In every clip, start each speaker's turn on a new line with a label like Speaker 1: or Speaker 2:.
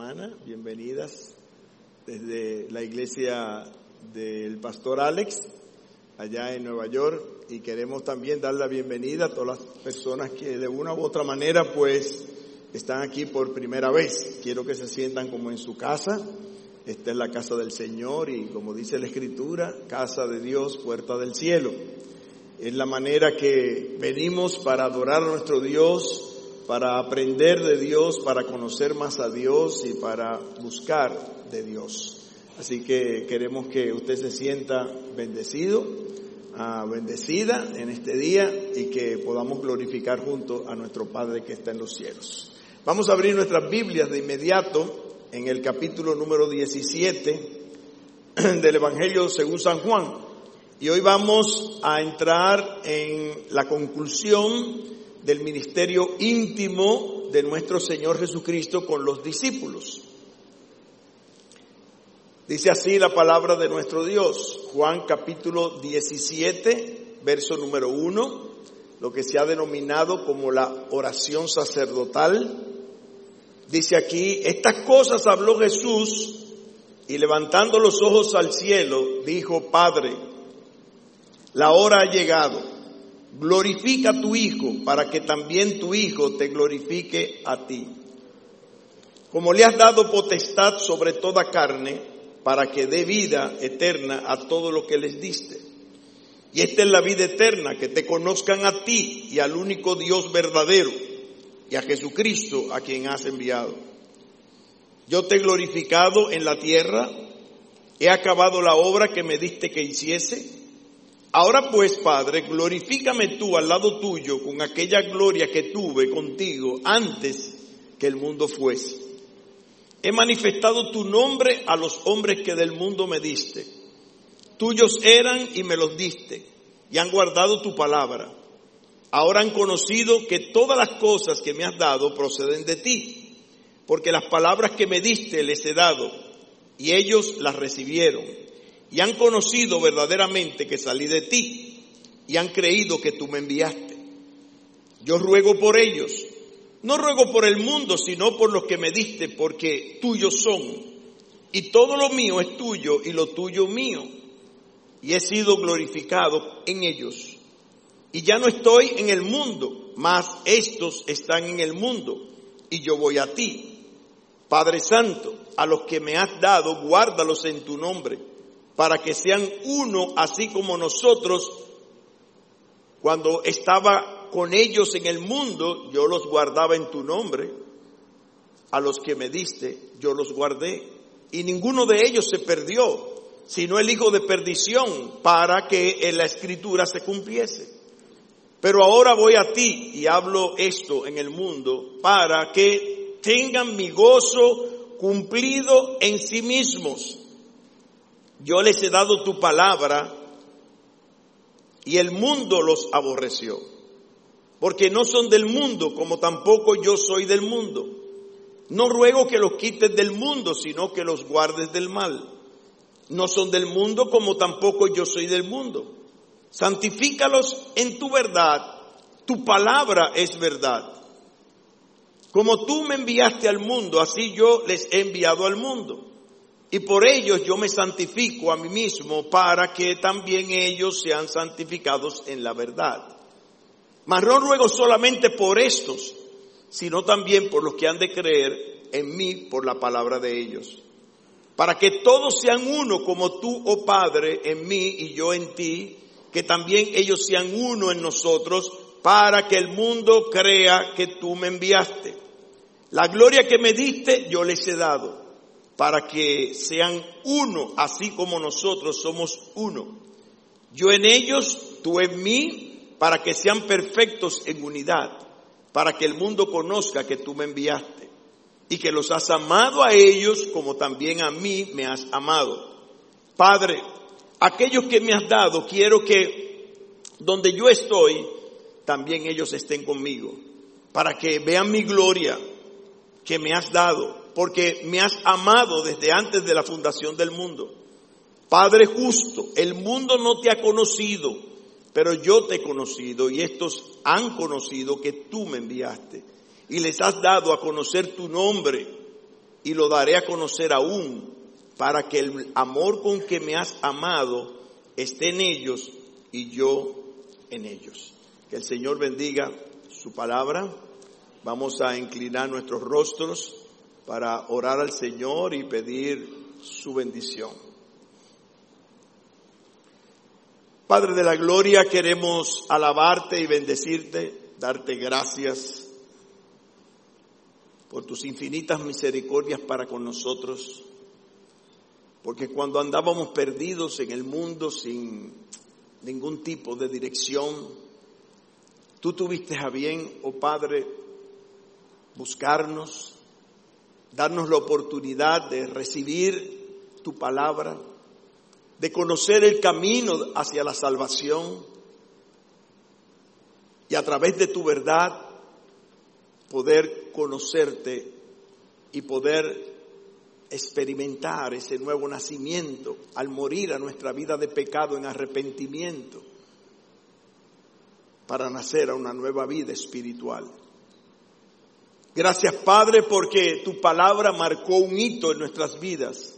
Speaker 1: hermana, bienvenidas desde la iglesia del pastor Alex, allá en Nueva York, y queremos también dar la bienvenida a todas las personas que de una u otra manera pues están aquí por primera vez. Quiero que se sientan como en su casa. Esta es la casa del Señor y, como dice la Escritura, casa de Dios, puerta del cielo. Es la manera que venimos para adorar a nuestro Dios, para aprender de Dios, para conocer más a Dios y para buscar de Dios. Así que queremos que usted se sienta bendecido, bendecida en este día y que podamos glorificar junto a nuestro Padre que está en los cielos. Vamos a abrir nuestras Biblias de inmediato en el capítulo número 17 del Evangelio según San Juan. Y hoy vamos a entrar en la conclusión del ministerio íntimo de nuestro Señor Jesucristo con los discípulos. Dice así la palabra de nuestro Dios, Juan capítulo 17, verso número 1, lo que se ha denominado como la oración sacerdotal. Dice aquí: estas cosas habló Jesús y levantando los ojos al cielo, dijo: Padre, la hora ha llegado. Glorifica a tu Hijo, para que también tu Hijo te glorifique a ti. Como le has dado potestad sobre toda carne, para que dé vida eterna a todo lo que les diste. Y esta es la vida eterna, que te conozcan a ti y al único Dios verdadero, y a Jesucristo a quien has enviado. Yo te he glorificado en la tierra, he acabado la obra que me diste que hiciese. Ahora pues, Padre, glorifícame tú al lado tuyo con aquella gloria que tuve contigo antes que el mundo fuese. He manifestado tu nombre a los hombres que del mundo me diste. Tuyos eran y me los diste, y han guardado tu palabra. Ahora han conocido que todas las cosas que me has dado proceden de ti, porque las palabras que me diste les he dado, y ellos las recibieron. Y han conocido verdaderamente que salí de ti, y han creído que tú me enviaste. Yo ruego por ellos, no ruego por el mundo, sino por los que me diste, porque tuyos son. Y todo lo mío es tuyo, y lo tuyo mío. Y he sido glorificado en ellos. Y ya no estoy en el mundo, mas estos están en el mundo, y yo voy a ti. Padre Santo, a los que me has dado, guárdalos en tu nombre, para que sean uno, así como nosotros, cuando estaba con ellos en el mundo, yo los guardaba en tu nombre. A los que me diste, yo los guardé. Y ninguno de ellos se perdió, sino el hijo de perdición, para que en la Escritura se cumpliese. Pero ahora voy a ti y hablo esto en el mundo, para que tengan mi gozo cumplido en sí mismos. Yo les he dado tu palabra y el mundo los aborreció, porque no son del mundo, como tampoco yo soy del mundo. No ruego que los quites del mundo, sino que los guardes del mal. No son del mundo, como tampoco yo soy del mundo. Santifícalos en tu verdad, tu palabra es verdad. Como tú me enviaste al mundo, así yo les he enviado al mundo. Y por ellos yo me santifico a mí mismo, para que también ellos sean santificados en la verdad. Mas no ruego solamente por estos, sino también por los que han de creer en mí por la palabra de ellos. Para que todos sean uno, como tú, oh Padre, en mí y yo en ti, que también ellos sean uno en nosotros, para que el mundo crea que tú me enviaste. La gloria que me diste yo les he dado, para que sean uno, así como nosotros somos uno. Yo en ellos, tú en mí, para que sean perfectos en unidad, para que el mundo conozca que tú me enviaste, y que los has amado a ellos como también a mí me has amado. Padre, aquellos que me has dado, quiero que donde yo estoy, también ellos estén conmigo, para que vean mi gloria que me has dado, porque me has amado desde antes de la fundación del mundo. Padre justo, el mundo no te ha conocido, pero yo te he conocido, y estos han conocido que tú me enviaste, y les has dado a conocer tu nombre, y lo daré a conocer aún, para que el amor con que me has amado esté en ellos y yo en ellos. Que el Señor bendiga su palabra. Vamos a inclinar nuestros rostros para orar al Señor y pedir su bendición. Padre de la gloria, queremos alabarte y bendecirte, darte gracias por tus infinitas misericordias para con nosotros, porque cuando andábamos perdidos en el mundo sin ningún tipo de dirección, tú tuviste a bien, oh Padre, buscarnos, darnos la oportunidad de recibir tu palabra, de conocer el camino hacia la salvación y a través de tu verdad poder conocerte y poder experimentar ese nuevo nacimiento al morir a nuestra vida de pecado en arrepentimiento para nacer a una nueva vida espiritual. Gracias, Padre, porque tu palabra marcó un hito en nuestras vidas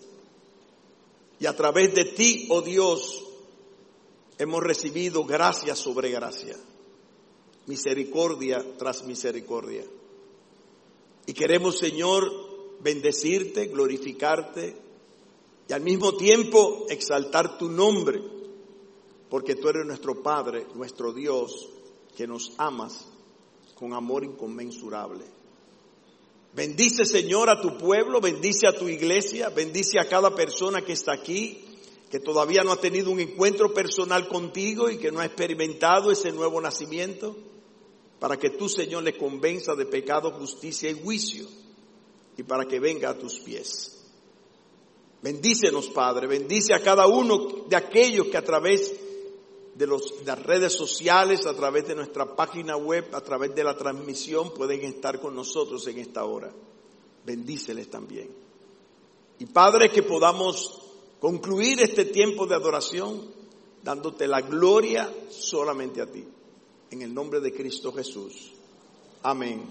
Speaker 1: y a través de ti, oh Dios, hemos recibido gracia sobre gracia, misericordia tras misericordia. Y queremos, Señor, bendecirte, glorificarte y al mismo tiempo exaltar tu nombre, porque tú eres nuestro Padre, nuestro Dios, que nos amas con amor inconmensurable. Bendice, Señor, a tu pueblo, bendice a tu iglesia, bendice a cada persona que está aquí, que todavía no ha tenido un encuentro personal contigo y que no ha experimentado ese nuevo nacimiento, para que tú, Señor, le convenza de pecado, justicia y juicio, y para que venga a tus pies. Bendícenos, Padre, bendice a cada uno de aquellos que a través de las redes sociales, a través de nuestra página web, a través de la transmisión, pueden estar con nosotros en esta hora. Bendíceles también. Y Padre, que podamos concluir este tiempo de adoración dándote la gloria solamente a ti. En el nombre de Cristo Jesús. Amén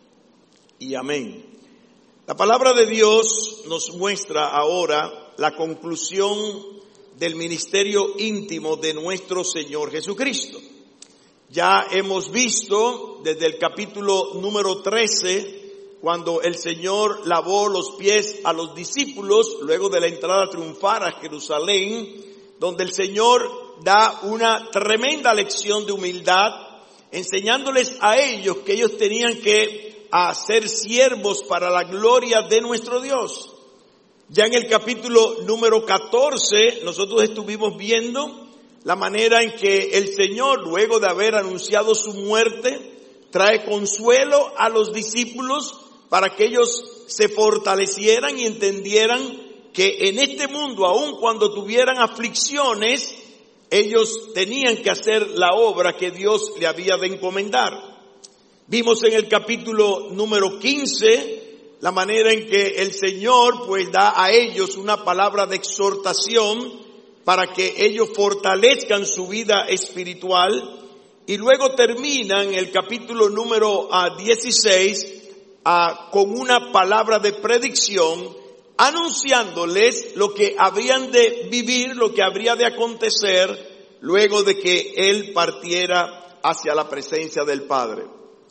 Speaker 1: y amén. La palabra de Dios nos muestra ahora la conclusión del ministerio íntimo de nuestro Señor Jesucristo. Ya hemos visto desde el capítulo número 13, cuando el Señor lavó los pies a los discípulos luego de la entrada triunfal a Jerusalén, donde el Señor da una tremenda lección de humildad, enseñándoles a ellos que ellos tenían que ser siervos para la gloria de nuestro Dios. Ya en el capítulo número 14 nosotros estuvimos viendo la manera en que el Señor, luego de haber anunciado su muerte, trae consuelo a los discípulos para que ellos se fortalecieran y entendieran que en este mundo, aun cuando tuvieran aflicciones, ellos tenían que hacer la obra que Dios le había de encomendar. Vimos en el capítulo número 15 la manera en que el Señor pues da a ellos una palabra de exhortación para que ellos fortalezcan su vida espiritual, y luego termina en el capítulo número 16 con una palabra de predicción anunciándoles lo que habrían de vivir, lo que habría de acontecer luego de que Él partiera hacia la presencia del Padre.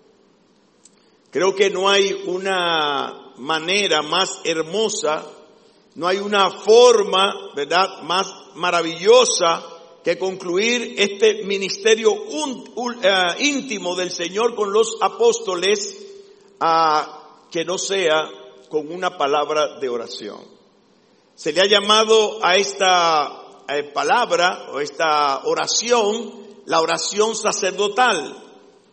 Speaker 1: Creo que no hay una manera más hermosa, no hay una forma, ¿verdad?, más maravillosa que concluir este ministerio íntimo del Señor con los apóstoles, que no sea con una palabra de oración. Se le ha llamado a esta palabra o esta oración la oración sacerdotal,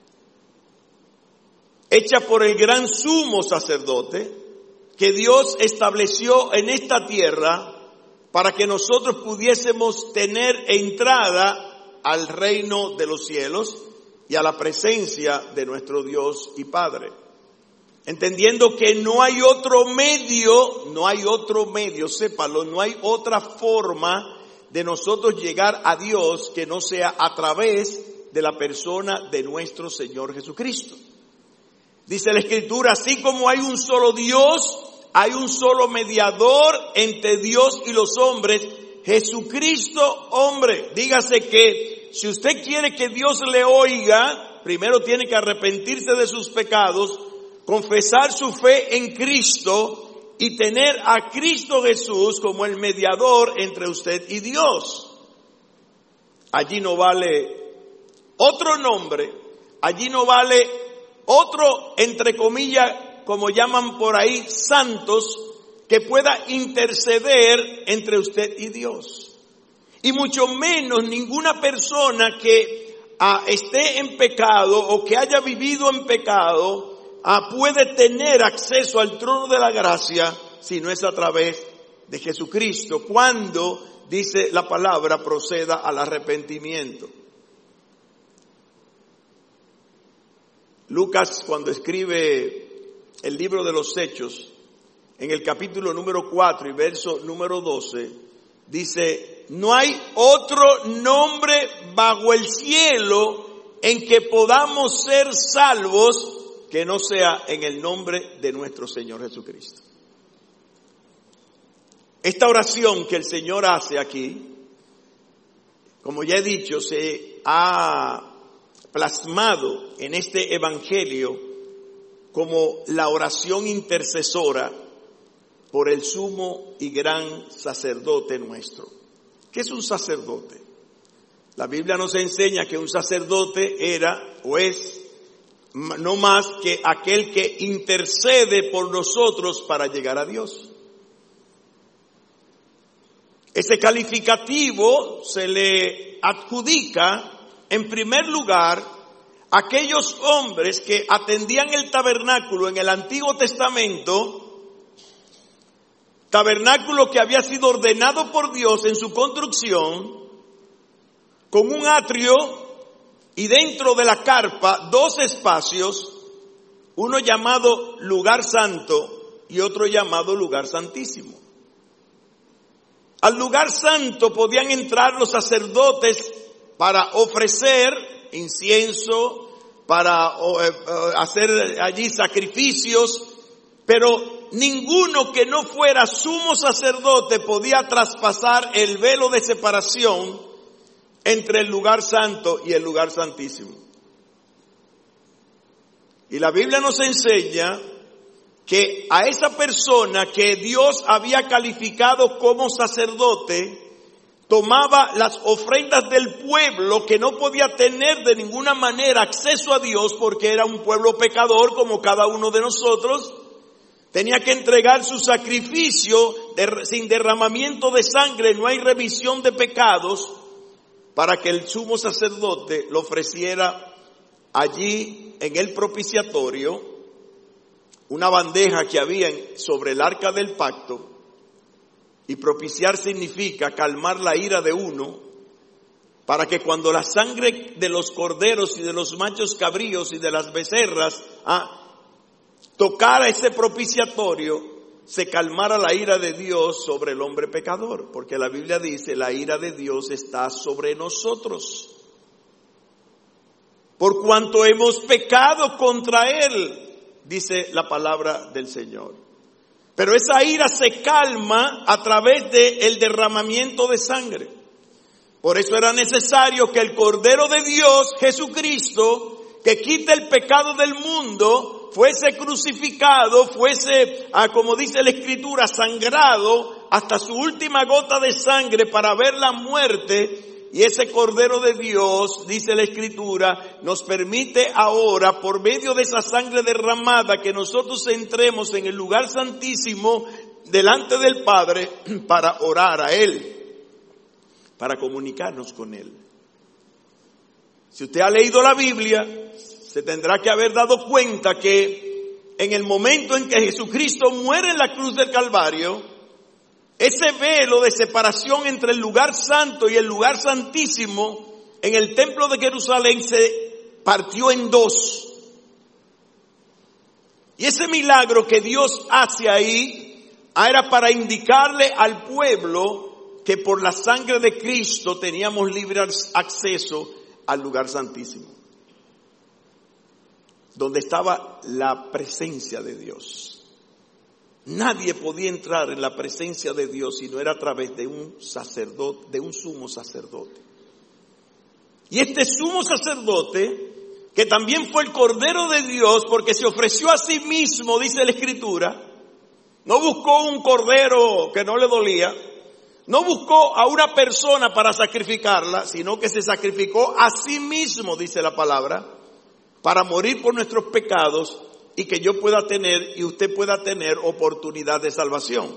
Speaker 1: hecha por el gran sumo sacerdote que Dios estableció en esta tierra para que nosotros pudiésemos tener entrada al reino de los cielos y a la presencia de nuestro Dios y Padre. Entendiendo que no hay otro medio, sépalo, no hay otra forma de nosotros llegar a Dios que no sea a través de la persona de nuestro Señor Jesucristo. Dice la Escritura, así como hay un solo Dios, hay un solo mediador entre Dios y los hombres, Jesucristo hombre. Dígase que si usted quiere que Dios le oiga, primero tiene que arrepentirse de sus pecados, confesar su fe en Cristo y tener a Cristo Jesús como el mediador entre usted y Dios. Allí no vale otro nombre, allí no vale otro, entre comillas, como llaman por ahí, santos, que pueda interceder entre usted y Dios. Y mucho menos ninguna persona que esté en pecado o que haya vivido en pecado puede tener acceso al trono de la gracia si no es a través de Jesucristo, cuando, dice la palabra, proceda al arrepentimiento. Lucas, cuando escribe el libro de los Hechos, en el capítulo número 4 y verso número 12, dice: no hay otro nombre bajo el cielo en que podamos ser salvos que no sea en el nombre de nuestro Señor Jesucristo. Esta oración que el Señor hace aquí, como ya he dicho, se ha plasmado en este evangelio como la oración intercesora por el sumo y gran sacerdote nuestro. ¿Qué es un sacerdote? La Biblia nos enseña que un sacerdote era o es no más que aquel que intercede por nosotros para llegar a Dios. Ese calificativo se le adjudica, en primer lugar, a aquellos hombres que atendían el tabernáculo en el Antiguo Testamento, tabernáculo que había sido ordenado por Dios en su construcción, con un atrio y dentro de la carpa 2 espacios, uno llamado lugar santo y otro llamado lugar santísimo. Al lugar santo podían entrar los sacerdotes para ofrecer incienso, para hacer allí sacrificios, pero ninguno que no fuera sumo sacerdote podía traspasar el velo de separación entre el lugar santo y el lugar santísimo. Y la Biblia nos enseña que a esa persona que Dios había calificado como sacerdote, tomaba las ofrendas del pueblo que no podía tener de ninguna manera acceso a Dios porque era un pueblo pecador como cada uno de nosotros. Tenía que entregar su sacrificio sin derramamiento de sangre, no hay remisión de pecados, para que el sumo sacerdote lo ofreciera allí en el propiciatorio, una bandeja que había sobre el arca del pacto. Y propiciar significa calmar la ira de uno, para que cuando la sangre de los corderos y de los machos cabríos y de las becerras tocara ese propiciatorio, se calmara la ira de Dios sobre el hombre pecador, porque la Biblia dice: la ira de Dios está sobre nosotros, por cuanto hemos pecado contra Él, dice la palabra del Señor. Pero esa ira se calma a través del derramamiento de sangre. Por eso era necesario que el Cordero de Dios, Jesucristo, que quita el pecado del mundo, fuese crucificado, fuese, como dice la Escritura, sangrado hasta su última gota de sangre para ver la muerte. Y ese Cordero de Dios, dice la Escritura, nos permite ahora, por medio de esa sangre derramada, que nosotros entremos en el lugar santísimo delante del Padre para orar a Él, para comunicarnos con Él. Si usted ha leído la Biblia, se tendrá que haber dado cuenta que en el momento en que Jesucristo muere en la cruz del Calvario, ese velo de separación entre el lugar santo y el lugar santísimo en el templo de Jerusalén se partió en 2. Y ese milagro que Dios hace ahí era para indicarle al pueblo que por la sangre de Cristo teníamos libre acceso al lugar santísimo, donde estaba la presencia de Dios. nadie podía entrar en la presencia de Dios si no era a través de un sacerdote, de un sumo sacerdote. Y este sumo sacerdote, que también fue el Cordero de Dios, porque se ofreció a sí mismo, dice la Escritura, no buscó un cordero que no le dolía, no buscó a una persona para sacrificarla, sino que se sacrificó a sí mismo, dice la palabra, para morir por nuestros pecados y que yo pueda tener y usted pueda tener oportunidad de salvación.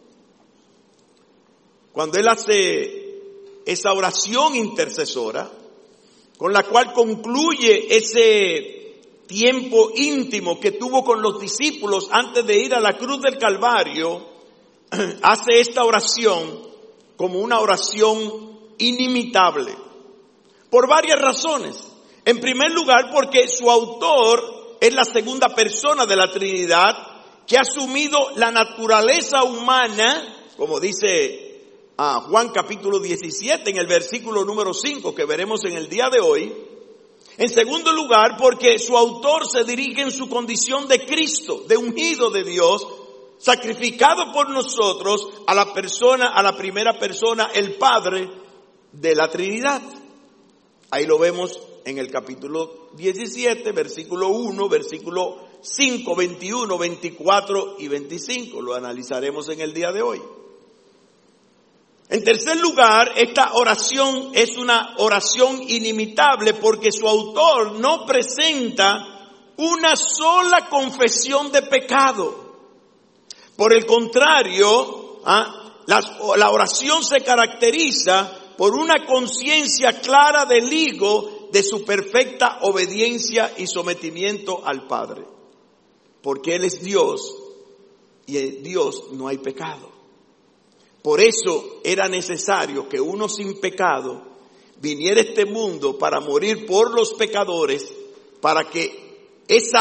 Speaker 1: Cuando él hace esa oración intercesora, con la cual concluye ese tiempo íntimo que tuvo con los discípulos antes de ir a la cruz del Calvario, hace esta oración como una oración inimitable, por varias razones. En primer lugar, porque su autor es la segunda persona de la Trinidad, que ha asumido la naturaleza humana, como dice Juan capítulo 17 en el versículo número 5 que veremos en el día de hoy. En segundo lugar, porque su autor se dirige en su condición de Cristo, de ungido de Dios, sacrificado por nosotros a la primera persona, el Padre de la Trinidad. Ahí lo vemos en el capítulo 17, versículo 1, versículo 5, 21, 24 y 25. Lo analizaremos en el día de hoy. En tercer lugar, esta oración es una oración inimitable porque su autor no presenta una sola confesión de pecado. Por el contrario, la oración se caracteriza por una conciencia clara del Hijo de su perfecta obediencia y sometimiento al Padre. Porque Él es Dios y en Dios no hay pecado. Por eso era necesario que uno sin pecado viniera a este mundo para morir por los pecadores, para que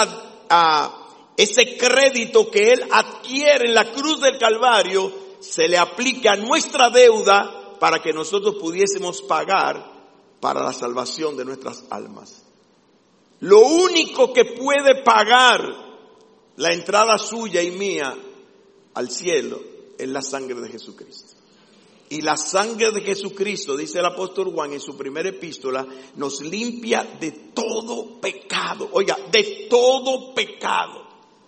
Speaker 1: ese crédito que Él adquiere en la cruz del Calvario se le aplique a nuestra deuda para que nosotros pudiésemos pagar para la salvación de nuestras almas. Lo único que puede pagar la entrada suya y mía al cielo es la sangre de Jesucristo. Y la sangre de Jesucristo, dice el apóstol Juan en su primera epístola, nos limpia de todo pecado. Oiga, de todo pecado.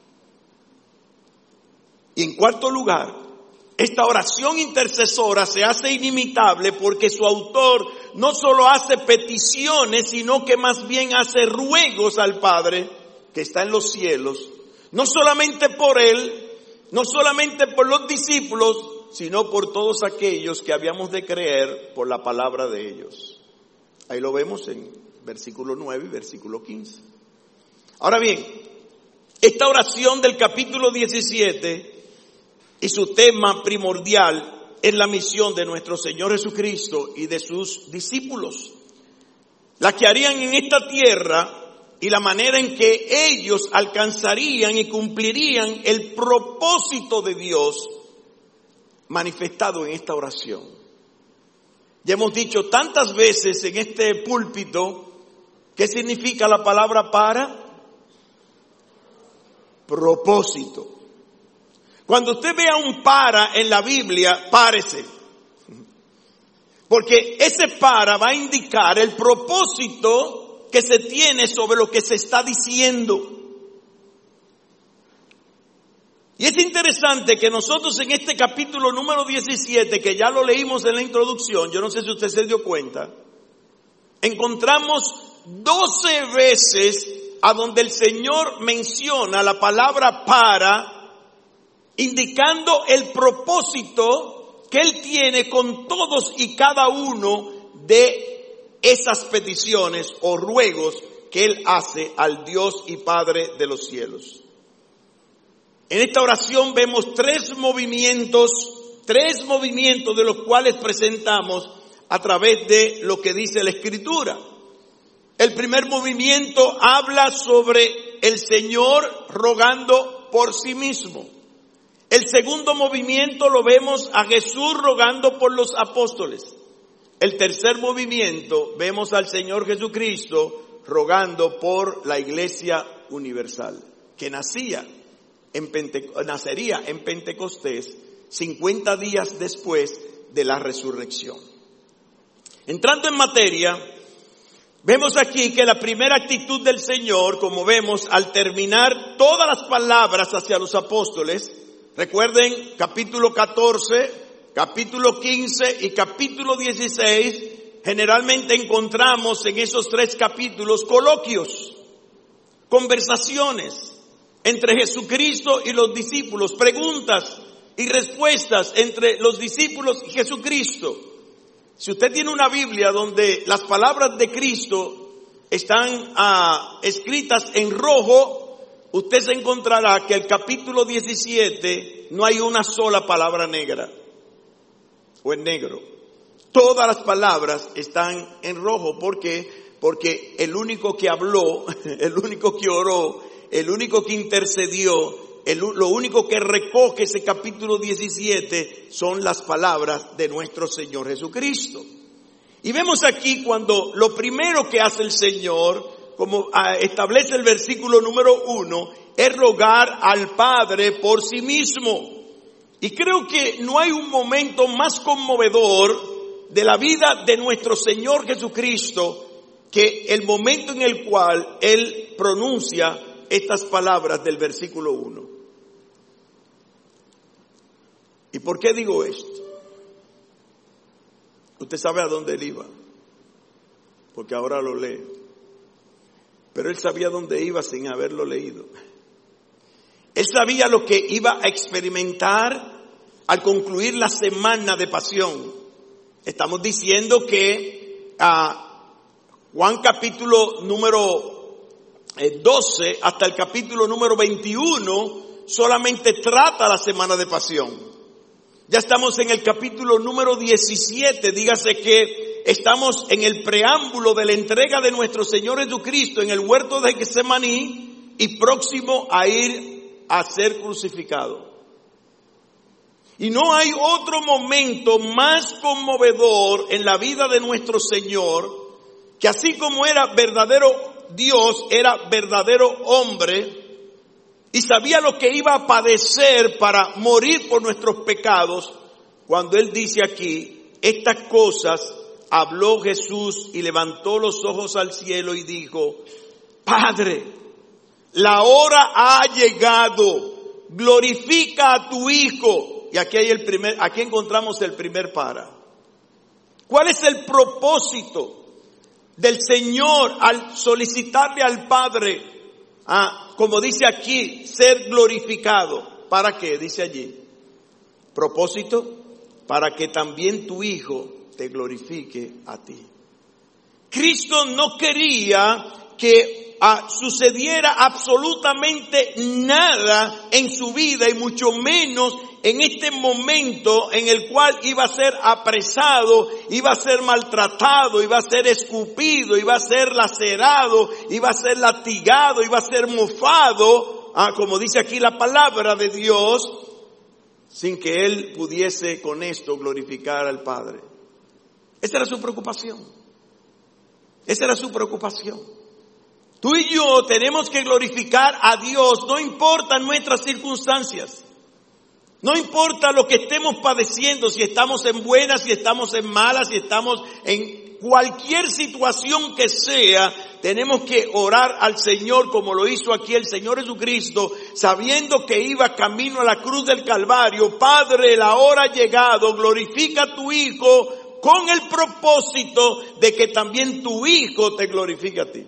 Speaker 1: Y en cuarto lugar, esta oración intercesora se hace inimitable porque su autor no solo hace peticiones, sino que más bien hace ruegos al Padre que está en los cielos, no solamente por él, no solamente por los discípulos, sino por todos aquellos que habíamos de creer por la palabra de ellos. Ahí lo vemos en versículo 9 y versículo 15. Ahora bien, esta oración del capítulo 17 y su tema primordial es la misión de nuestro Señor Jesucristo y de sus discípulos, la que harían en esta tierra y la manera en que ellos alcanzarían y cumplirían el propósito de Dios manifestado en esta oración. Ya hemos dicho tantas veces en este púlpito qué significa la palabra para. Propósito. Cuando usted vea un para en la Biblia, párese. Porque ese para va a indicar el propósito que se tiene sobre lo que se está diciendo. Y es interesante que nosotros en este capítulo número 17, que ya lo leímos en la introducción, yo no sé si usted se dio cuenta, encontramos 12 veces a donde el Señor menciona la palabra para, indicando el propósito que Él tiene con todos y cada uno de esas peticiones o ruegos que Él hace al Dios y Padre de los cielos. En esta oración vemos tres movimientos de los cuales presentamos a través de lo que dice la Escritura. El primer movimiento habla sobre el Señor rogando por sí mismo. El segundo movimiento lo vemos a Jesús rogando por los apóstoles. El tercer movimiento vemos al Señor Jesucristo rogando por la Iglesia universal, que nacía nacería en Pentecostés 50 días después de la resurrección. Entrando en materia, vemos aquí que la primera actitud del Señor, como vemos al terminar todas las palabras hacia los apóstoles, recuerden capítulo 14, capítulo 15 y capítulo 16, generalmente encontramos en esos 3 capítulos coloquios, conversaciones entre Jesucristo y los discípulos, preguntas y respuestas entre los discípulos y Jesucristo. Si usted tiene una Biblia donde las palabras de Cristo están escritas en rojo, usted se encontrará que el capítulo 17 no hay una sola palabra negra o en negro. Todas las palabras están en rojo. ¿Por qué? Porque el único que habló, el único que oró, el único que intercedió, lo único que recoge ese capítulo 17 son las palabras de nuestro Señor Jesucristo. Y vemos aquí cuando lo primero que hace el Señor, como establece el versículo número 1, es rogar al Padre por sí mismo. Y creo que no hay un momento más conmovedor de la vida de nuestro Señor Jesucristo que el momento en el cual Él pronuncia estas palabras del versículo 1. ¿Y por qué digo esto? Usted sabe a dónde Él iba, porque ahora lo lee. Pero Él sabía dónde iba sin haberlo leído. Él sabía lo que iba a experimentar al concluir la semana de pasión. Estamos diciendo que Juan capítulo número 12 hasta el capítulo número 21 solamente trata la semana de pasión. Ya estamos en el capítulo número 17, dígase que estamos en el preámbulo de la entrega de nuestro Señor Jesucristo en el huerto de Getsemaní y próximo a ir a ser crucificado. Y no hay otro momento más conmovedor en la vida de nuestro Señor, que así como era verdadero Dios, era verdadero hombre, y sabía lo que iba a padecer para morir por nuestros pecados. Cuando Él dice aquí, estas cosas habló Jesús y levantó los ojos al cielo y dijo, Padre, la hora ha llegado, glorifica a tu Hijo. Y aquí aquí encontramos el primer para. ¿Cuál es el propósito del Señor al solicitarle al Padre, como dice aquí, ser glorificado? ¿Para qué? Dice allí. Propósito, para que también tu Hijo te glorifique a ti. Cristo no quería que sucediera absolutamente nada en su vida, y mucho menos en este momento en el cual iba a ser apresado, iba a ser maltratado, iba a ser escupido, iba a ser lacerado, iba a ser latigado, iba a ser mofado, como dice aquí la palabra de Dios, sin que Él pudiese con esto glorificar al Padre. Esa era su preocupación. Esa era su preocupación. Tú y yo tenemos que glorificar a Dios, no importa nuestras circunstancias. No importa lo que estemos padeciendo, si estamos en buenas, si estamos en malas, si estamos en cualquier situación que sea, tenemos que orar al Señor como lo hizo aquí el Señor Jesucristo, sabiendo que iba camino a la cruz del Calvario. Padre, la hora ha llegado, glorifica a tu Hijo con el propósito de que también tu Hijo te glorifique a ti.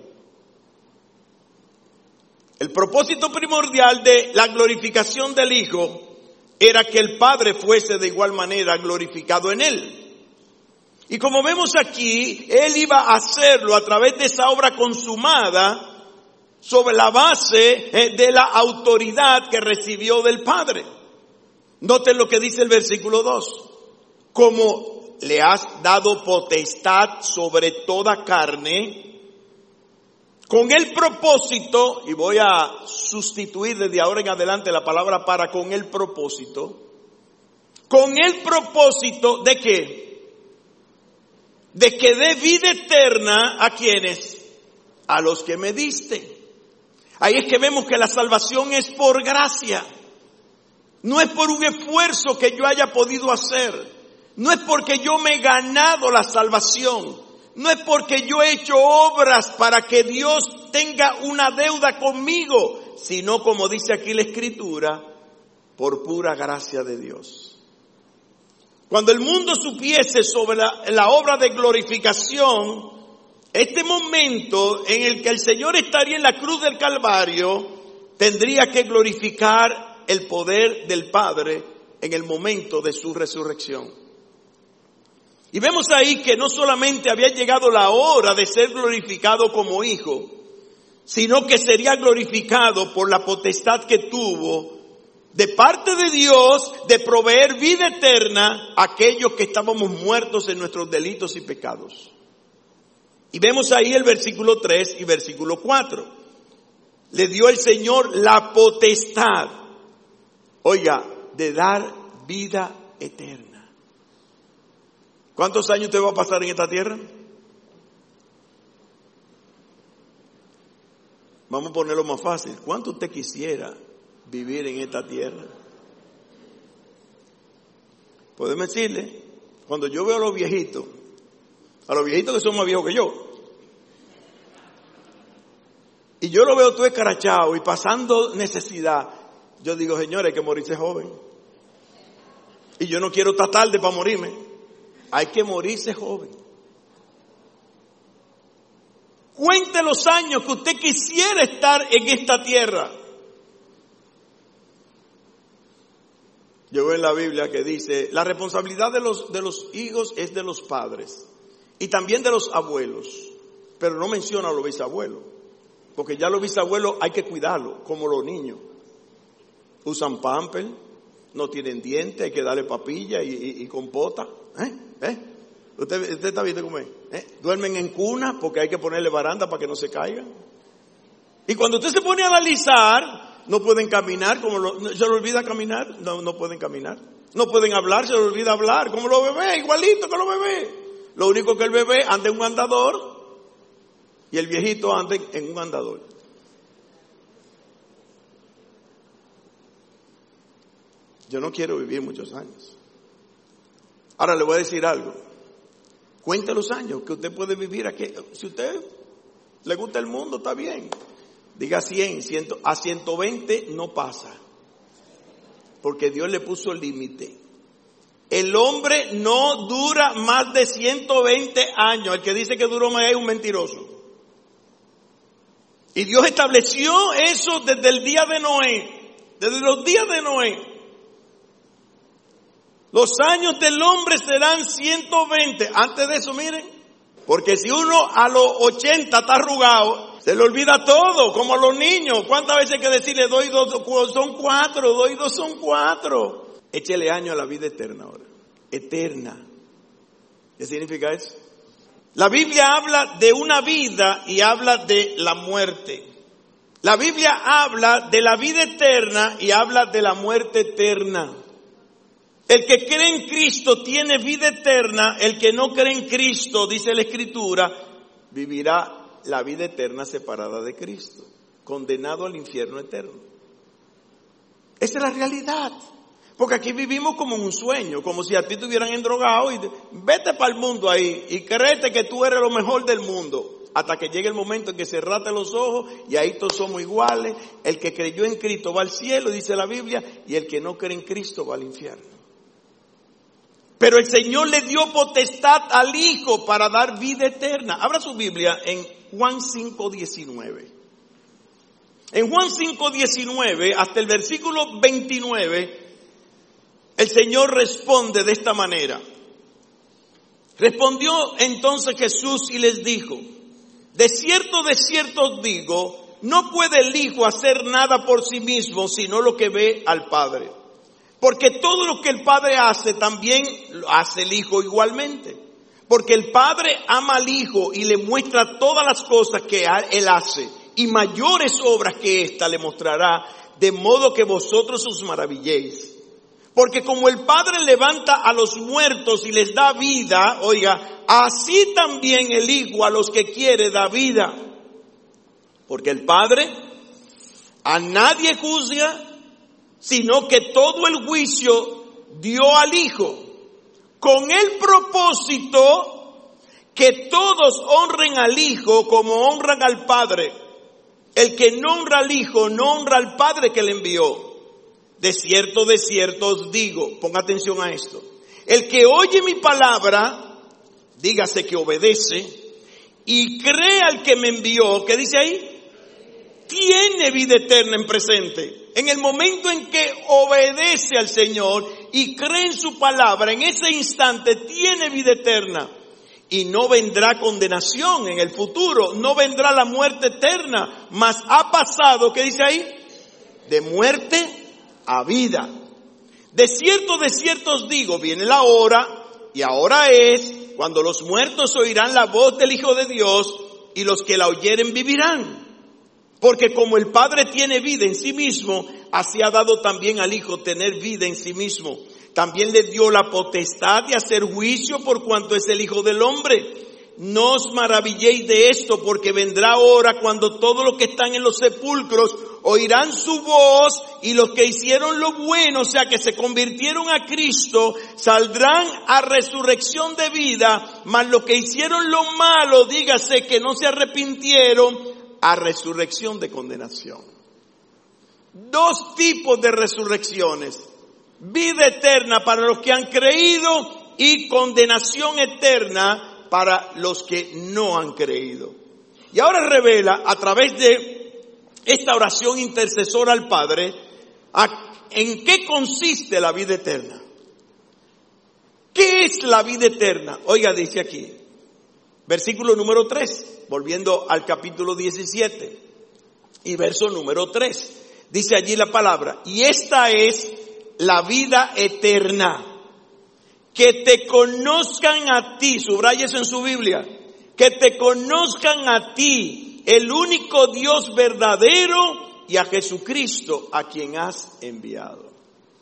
Speaker 1: El propósito primordial de la glorificación del Hijo era que el Padre fuese de igual manera glorificado en Él. Y como vemos aquí, Él iba a hacerlo a través de esa obra consumada sobre la base de la autoridad que recibió del Padre. Noten lo que dice el versículo 2. Como le has dado potestad sobre toda carne, con el propósito, y voy a sustituir desde ahora en adelante la palabra para con el propósito ¿de qué? De que dé vida eterna a quienes, a los que me diste. Ahí es que vemos que la salvación es por gracia. No es por un esfuerzo que yo haya podido hacer. No es porque yo me he ganado la salvación. No es porque yo he hecho obras para que Dios tenga una deuda conmigo, sino, como dice aquí la Escritura, por pura gracia de Dios. Cuando el mundo supiese sobre la obra de glorificación, este momento en el que el Señor estaría en la cruz del Calvario, tendría que glorificar el poder del Padre en el momento de su resurrección. Y vemos ahí que no solamente había llegado la hora de ser glorificado como hijo, sino que sería glorificado por la potestad que tuvo de parte de Dios de proveer vida eterna a aquellos que estábamos muertos en nuestros delitos y pecados. Y vemos ahí el versículo 3 y versículo 4. Le dio el Señor la potestad, oiga, de dar vida eterna. ¿Cuántos años usted va a pasar en esta tierra? Vamos a ponerlo más fácil. ¿Cuánto usted quisiera vivir en esta tierra? Podemos decirle, cuando yo veo a los viejitos que son más viejos que yo, y yo lo veo todo escarachado y pasando necesidad, yo digo, señores, hay que morirse joven. Y yo no quiero estar tarde para morirme. Hay que morirse joven. Cuente los años que usted quisiera estar en esta tierra. Yo veo en la Biblia que dice, la responsabilidad de los hijos es de los padres y también de los abuelos, pero no menciona a los bisabuelos, porque ya los bisabuelos hay que cuidarlos, como los niños. Usan pamper, no tienen dientes, hay que darle papilla y compota. Usted está viendo cómo es. Duermen en cuna porque hay que ponerle baranda para que no se caigan. Y cuando usted se pone a analizar, no pueden caminar, se les olvida caminar, no pueden caminar. No pueden hablar, se les olvida hablar, como los bebés, igualito que los bebés. Lo único que el bebé anda en un andador y el viejito anda en un andador. Yo no quiero vivir muchos años. Ahora le voy a decir algo. Cuente los años que usted puede vivir aquí. Si usted le gusta el mundo, está bien. Diga 100, a 120 no pasa. Porque Dios le puso el límite. El hombre no dura más de 120 años. El que dice que duró más es un mentiroso. Y Dios estableció eso desde el día de Noé. Desde los días de Noé. Los años del hombre serán 120. Antes de eso, miren. Porque si uno a los 80 está arrugado, se le olvida todo, como a los niños. ¿Cuántas veces hay que decirle, doy 2, son 4, doy 2, son 4? Échele año a la vida eterna ahora. Eterna. ¿Qué significa eso? La Biblia habla de una vida y habla de la muerte. La Biblia habla de la vida eterna y habla de la muerte eterna. El que cree en Cristo tiene vida eterna. El que no cree en Cristo, dice la Escritura, vivirá la vida eterna separada de Cristo, condenado al infierno eterno. Esa es la realidad. Porque aquí vivimos como en un sueño, como si a ti te hubieran endrogado y vete para el mundo ahí y créete que tú eres lo mejor del mundo. Hasta que llegue el momento en que cerrate los ojos y ahí todos somos iguales. El que creyó en Cristo va al cielo, dice la Biblia, y el que no cree en Cristo va al infierno. Pero el Señor le dio potestad al Hijo para dar vida eterna. Abra su Biblia en Juan 5:19. En Juan 5:19 hasta el versículo 29, el Señor responde de esta manera. Respondió entonces Jesús y les dijo, de cierto os digo, no puede el Hijo hacer nada por sí mismo, sino lo que ve al Padre. Porque todo lo que el Padre hace, también lo hace el Hijo igualmente. Porque el Padre ama al Hijo y le muestra todas las cosas que Él hace. Y mayores obras que ésta le mostrará, de modo que vosotros os maravilléis. Porque como el Padre levanta a los muertos y les da vida, oiga, así también el Hijo a los que quiere da vida. Porque el Padre A nadie juzga, sino que todo el juicio dio al Hijo, con el propósito que todos honren al Hijo como honran al Padre. El que no honra al Hijo, no honra al Padre que le envió. De cierto os digo, ponga atención a esto. El que oye mi palabra, dígase que obedece, y cree al que me envió, ¿qué dice ahí? Tiene vida eterna en presente. En el momento en que obedece al Señor y cree en su palabra, en ese instante tiene vida eterna. Y no vendrá condenación en el futuro, no vendrá la muerte eterna, mas ha pasado, ¿qué dice ahí? De muerte a vida. De cierto os digo, viene la hora, y ahora es, cuando los muertos oirán la voz del Hijo de Dios, y los que la oyeren vivirán. Porque como el Padre tiene vida en sí mismo, así ha dado también al Hijo tener vida en sí mismo. También le dio la potestad de hacer juicio por cuanto es el Hijo del Hombre. No os maravilléis de esto, porque vendrá hora cuando todos los que están en los sepulcros oirán su voz, y los que hicieron lo bueno, o sea que se convirtieron a Cristo, saldrán a resurrección de vida, mas los que hicieron lo malo, dígase que no se arrepintieron, a resurrección de condenación. Dos tipos de resurrecciones: vida eterna para los que han creído y condenación eterna para los que no han creído. Y ahora revela a través de esta oración intercesora al Padre en qué consiste la vida eterna. ¿Qué es la vida eterna? Oiga, dice aquí, versículo número 3, volviendo al capítulo 17 y verso número 3. Dice allí la palabra: y esta es la vida eterna, que te conozcan a ti, subraya eso en su Biblia, que te conozcan a ti, el único Dios verdadero, y a Jesucristo a quien has enviado.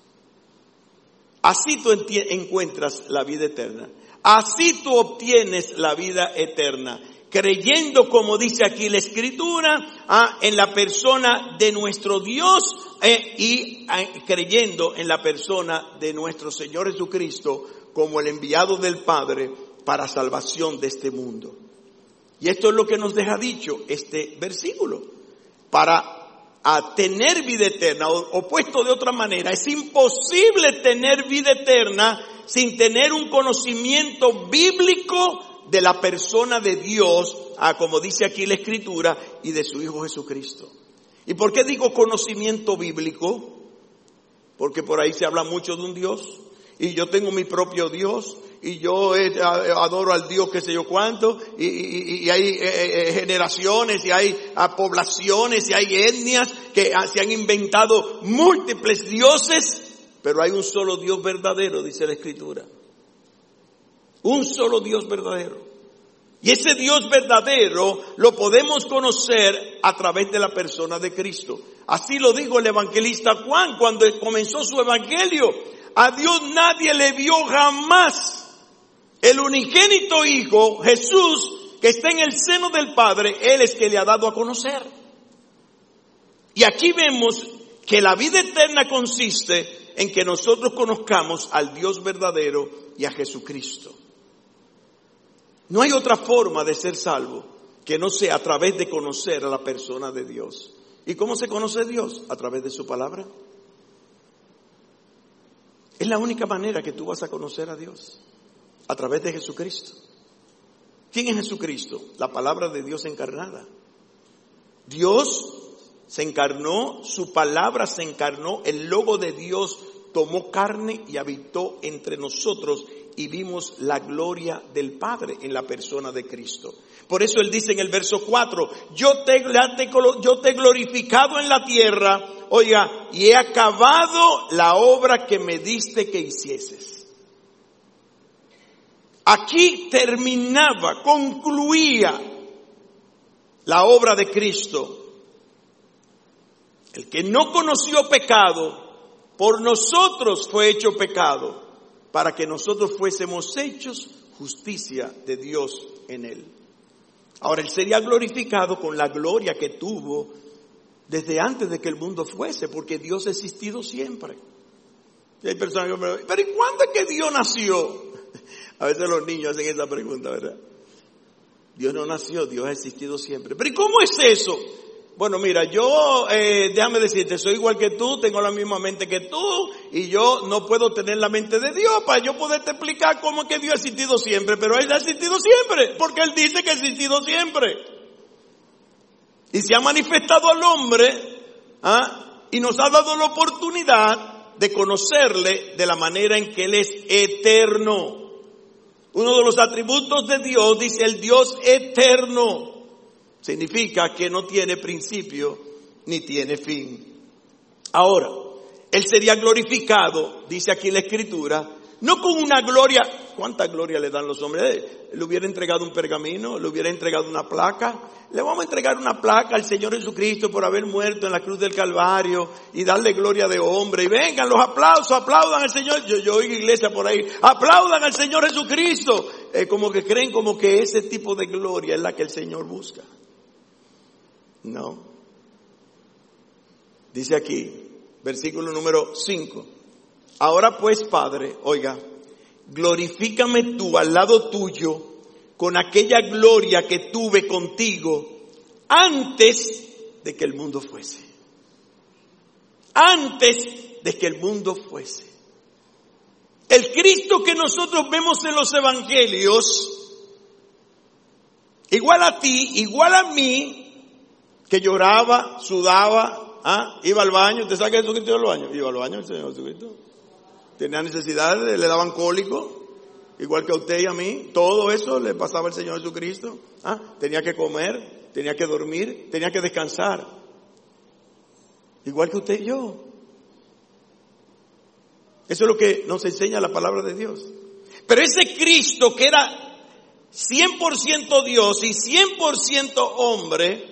Speaker 1: Así tú encuentras la vida eterna. Así tú obtienes la vida eterna, creyendo, como dice aquí la Escritura, en la persona de nuestro Dios y creyendo en la persona de nuestro Señor Jesucristo como el enviado del Padre para salvación de este mundo. Y esto es lo que nos deja dicho este versículo. Para tener vida eterna, o puesto de otra manera, es imposible tener vida eterna sin tener un conocimiento bíblico de la persona de Dios, como dice aquí la Escritura, y de su Hijo Jesucristo. ¿Y por qué digo conocimiento bíblico? Porque por ahí se habla mucho de un Dios, y yo tengo mi propio Dios, y yo adoro al Dios que sé yo cuánto, y hay generaciones, y hay poblaciones, y hay etnias que se han inventado múltiples dioses, pero hay un solo Dios verdadero, dice la Escritura. Un solo Dios verdadero. Y ese Dios verdadero lo podemos conocer a través de la persona de Cristo. Así lo dijo el evangelista Juan cuando comenzó su evangelio. A Dios nadie le vio jamás. El unigénito Hijo, Jesús, que está en el seno del Padre, Él es que le ha dado a conocer. Y aquí vemos que la vida eterna consiste en que nosotros conozcamos al Dios verdadero y a Jesucristo. No hay otra forma de ser salvo que no sea a través de conocer a la persona de Dios. ¿Y cómo se conoce a Dios? A través de su palabra. Es la única manera que tú vas a conocer a Dios, a través de Jesucristo. ¿Quién es Jesucristo? La palabra de Dios encarnada. Dios se encarnó, su palabra se encarnó, el Logo de Dios tomó carne y habitó entre nosotros y vimos la gloria del Padre en la persona de Cristo. Por eso Él dice en el verso 4, yo te he glorificado en la tierra, oiga, y he acabado la obra que me diste que hicieses. Aquí terminaba, concluía la obra de Cristo. El que no conoció pecado, por nosotros fue hecho pecado, para que nosotros fuésemos hechos justicia de Dios en Él. Ahora Él sería glorificado con la gloria que tuvo desde antes de que el mundo fuese, porque Dios ha existido siempre. Y hay personas que me dicen, pero ¿y cuándo es que Dios nació? A veces los niños hacen esa pregunta, ¿verdad? Dios no nació, Dios ha existido siempre. ¿Pero y cómo es eso? Bueno, mira, yo, déjame decirte, soy igual que tú, tengo la misma mente que tú, y yo no puedo tener la mente de Dios para yo poderte explicar cómo es que Dios ha existido siempre, pero Él ha existido siempre, porque Él dice que ha existido siempre. Y se ha manifestado al hombre, y nos ha dado la oportunidad de conocerle de la manera en que Él es eterno. Uno de los atributos de Dios dice el Dios eterno. Significa que no tiene principio ni tiene fin. Ahora, Él sería glorificado, dice aquí la Escritura, no con una gloria. ¿Cuánta gloria le dan los hombres? Le hubiera entregado un pergamino, le hubiera entregado una placa. Le vamos a entregar una placa al Señor Jesucristo por haber muerto en la cruz del Calvario y darle gloria de hombre. Y vengan los aplausos, aplaudan al Señor. Yo oigo iglesia por ahí, aplaudan al Señor Jesucristo. Como que creen como que ese tipo de gloria es la que el Señor busca. No. Dice aquí, versículo número 5. Ahora pues, Padre, oiga, glorifícame tú al lado tuyo con aquella gloria que tuve contigo antes de que el mundo fuese. Antes de que el mundo fuese. El Cristo que nosotros vemos en los evangelios, igual a ti, igual a mí, que lloraba, sudaba, iba al baño. ¿Usted sabe que Jesucristo iba al baño? Iba al baño el Señor Jesucristo. Tenía necesidades, le daban cólico, igual que a usted y a mí. Todo eso le pasaba al Señor Jesucristo. Tenía que comer, tenía que dormir, tenía que descansar. Igual que usted y yo. Eso es lo que nos enseña la palabra de Dios. Pero ese Cristo que era 100% Dios y 100% hombre,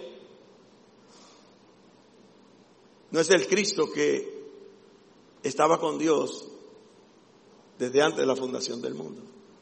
Speaker 1: no es el Cristo que estaba con Dios desde antes de la fundación del mundo.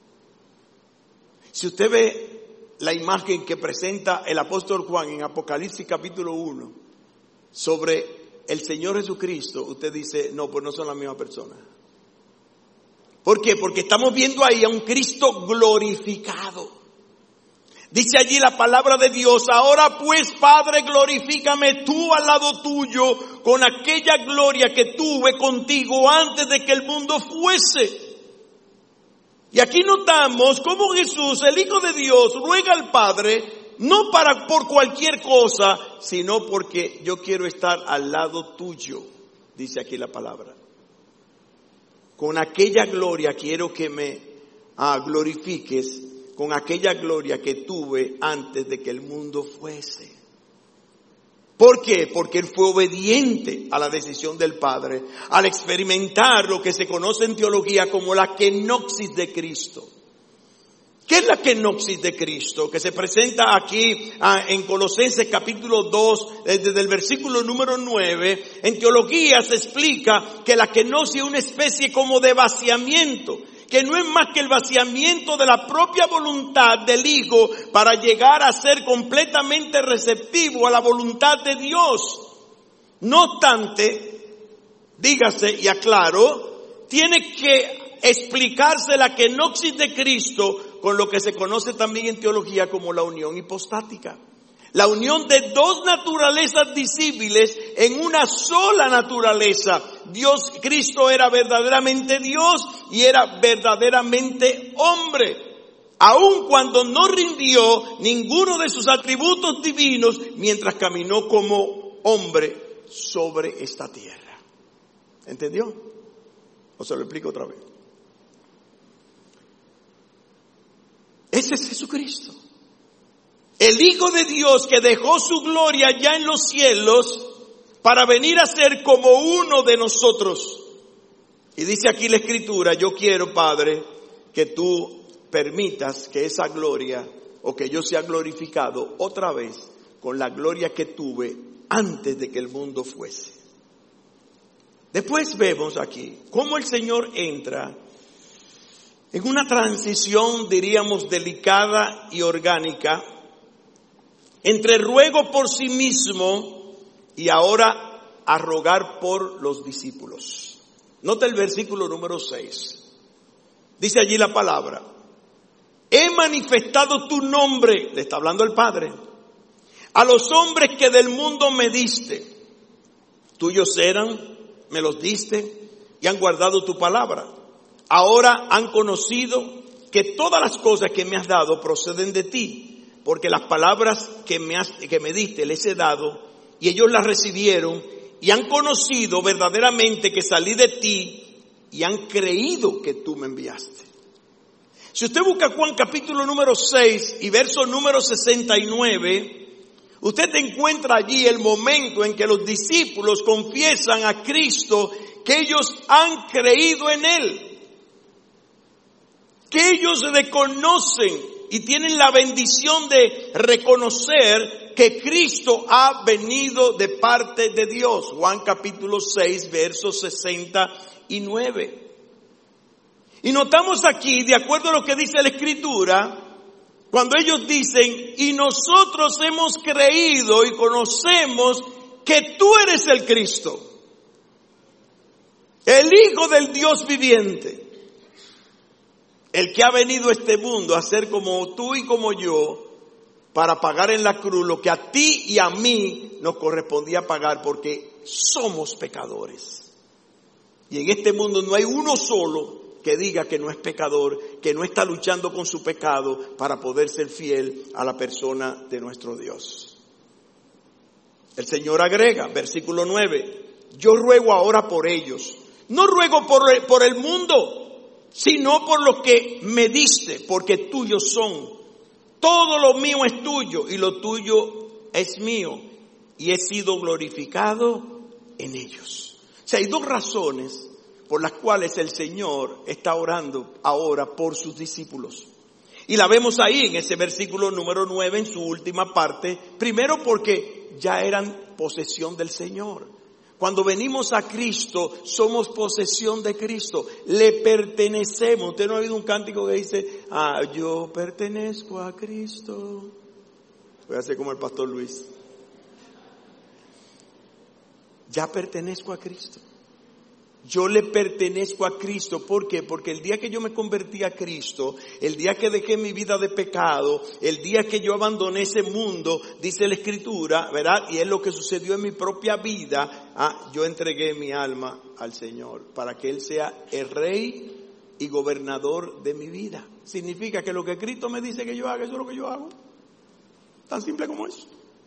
Speaker 1: Si usted ve la imagen que presenta el apóstol Juan en Apocalipsis capítulo 1 sobre el Señor Jesucristo, usted dice, no, pues no son la misma persona. ¿Por qué? Porque estamos viendo ahí a un Cristo glorificado. Dice allí la palabra de Dios, ahora pues, Padre, glorifícame tú al lado tuyo con aquella gloria que tuve contigo antes de que el mundo fuese. Y aquí notamos cómo Jesús, el Hijo de Dios, ruega al Padre, no por cualquier cosa, sino porque yo quiero estar al lado tuyo, dice aquí la palabra. Con aquella gloria quiero que me glorifiques, con aquella gloria que tuve antes de que el mundo fuese. ¿Por qué? Porque Él fue obediente a la decisión del Padre, al experimentar lo que se conoce en teología como la kenosis de Cristo. ¿Qué es la kenosis de Cristo? Que se presenta aquí en Colosenses capítulo 2, desde el versículo número 9. En teología se explica que la kenosis es una especie como de vaciamiento, que no es más que el vaciamiento de la propia voluntad del Hijo para llegar a ser completamente receptivo a la voluntad de Dios. No obstante, dígase y aclaro, tiene que explicarse la kenosis de Cristo con lo que se conoce también en teología como la unión hipostática. La unión de dos naturalezas disímiles en una sola naturaleza. Cristo era verdaderamente Dios y era verdaderamente hombre. Aun cuando no rindió ninguno de sus atributos divinos mientras caminó como hombre sobre esta tierra. ¿Entendió? ¿O se lo explico otra vez? Ese es Jesucristo. El Hijo de Dios que dejó su gloria ya en los cielos para venir a ser como uno de nosotros. Y dice aquí la Escritura, yo quiero, Padre, que tú permitas que esa gloria o que yo sea glorificado otra vez con la gloria que tuve antes de que el mundo fuese. Después vemos aquí cómo el Señor entra en una transición, diríamos, delicada y orgánica entre ruego por sí mismo y ahora a rogar por los discípulos. Nota el versículo número 6. Dice allí la palabra: he manifestado tu nombre, le está hablando el Padre, a los hombres que del mundo me diste. Tuyos eran, me los diste y han guardado tu palabra. Ahora han conocido que todas las cosas que me has dado proceden de ti, porque las palabras que me diste les he dado y ellos las recibieron y han conocido verdaderamente que salí de ti y han creído que tú me enviaste. Si usted busca Juan capítulo número 6 y verso número 69, usted encuentra allí el momento en que los discípulos confiesan a Cristo que ellos han creído en Él, que ellos reconocen y tienen la bendición de reconocer que Cristo ha venido de parte de Dios. Juan capítulo 6, verso 69. Y notamos aquí, de acuerdo a lo que dice la Escritura, cuando ellos dicen, y nosotros hemos creído y conocemos que tú eres el Cristo, el Hijo del Dios viviente, el que ha venido a este mundo a ser como tú y como yo, para pagar en la cruz lo que a ti y a mí nos correspondía pagar, porque somos pecadores. Y en este mundo no hay uno solo que diga que no es pecador, que no está luchando con su pecado para poder ser fiel a la persona de nuestro Dios. El Señor agrega, versículo 9, yo ruego ahora por ellos. No ruego por el mundo, sino por los que me diste, porque tuyos son. Todo lo mío es tuyo y lo tuyo es mío, y he sido glorificado en ellos. O sea, hay dos razones por las cuales el Señor está orando ahora por sus discípulos. Y la vemos ahí en ese versículo número 9, en su última parte. Primero porque ya eran posesión del Señor. Cuando venimos a Cristo, somos posesión de Cristo. Le pertenecemos. Usted no ha oído un cántico que dice, yo pertenezco a Cristo. Voy a hacer como el pastor Luis. Ya pertenezco a Cristo. Yo le pertenezco a Cristo. ¿Por qué? Porque el día que yo me convertí a Cristo, el día que dejé mi vida de pecado, el día que yo abandoné ese mundo, dice la Escritura, ¿verdad? Y es lo que sucedió en mi propia vida. Yo entregué mi alma al Señor para que Él sea el Rey y gobernador de mi vida. Significa que lo que Cristo me dice que yo haga, eso es lo que yo hago. Tan simple como eso.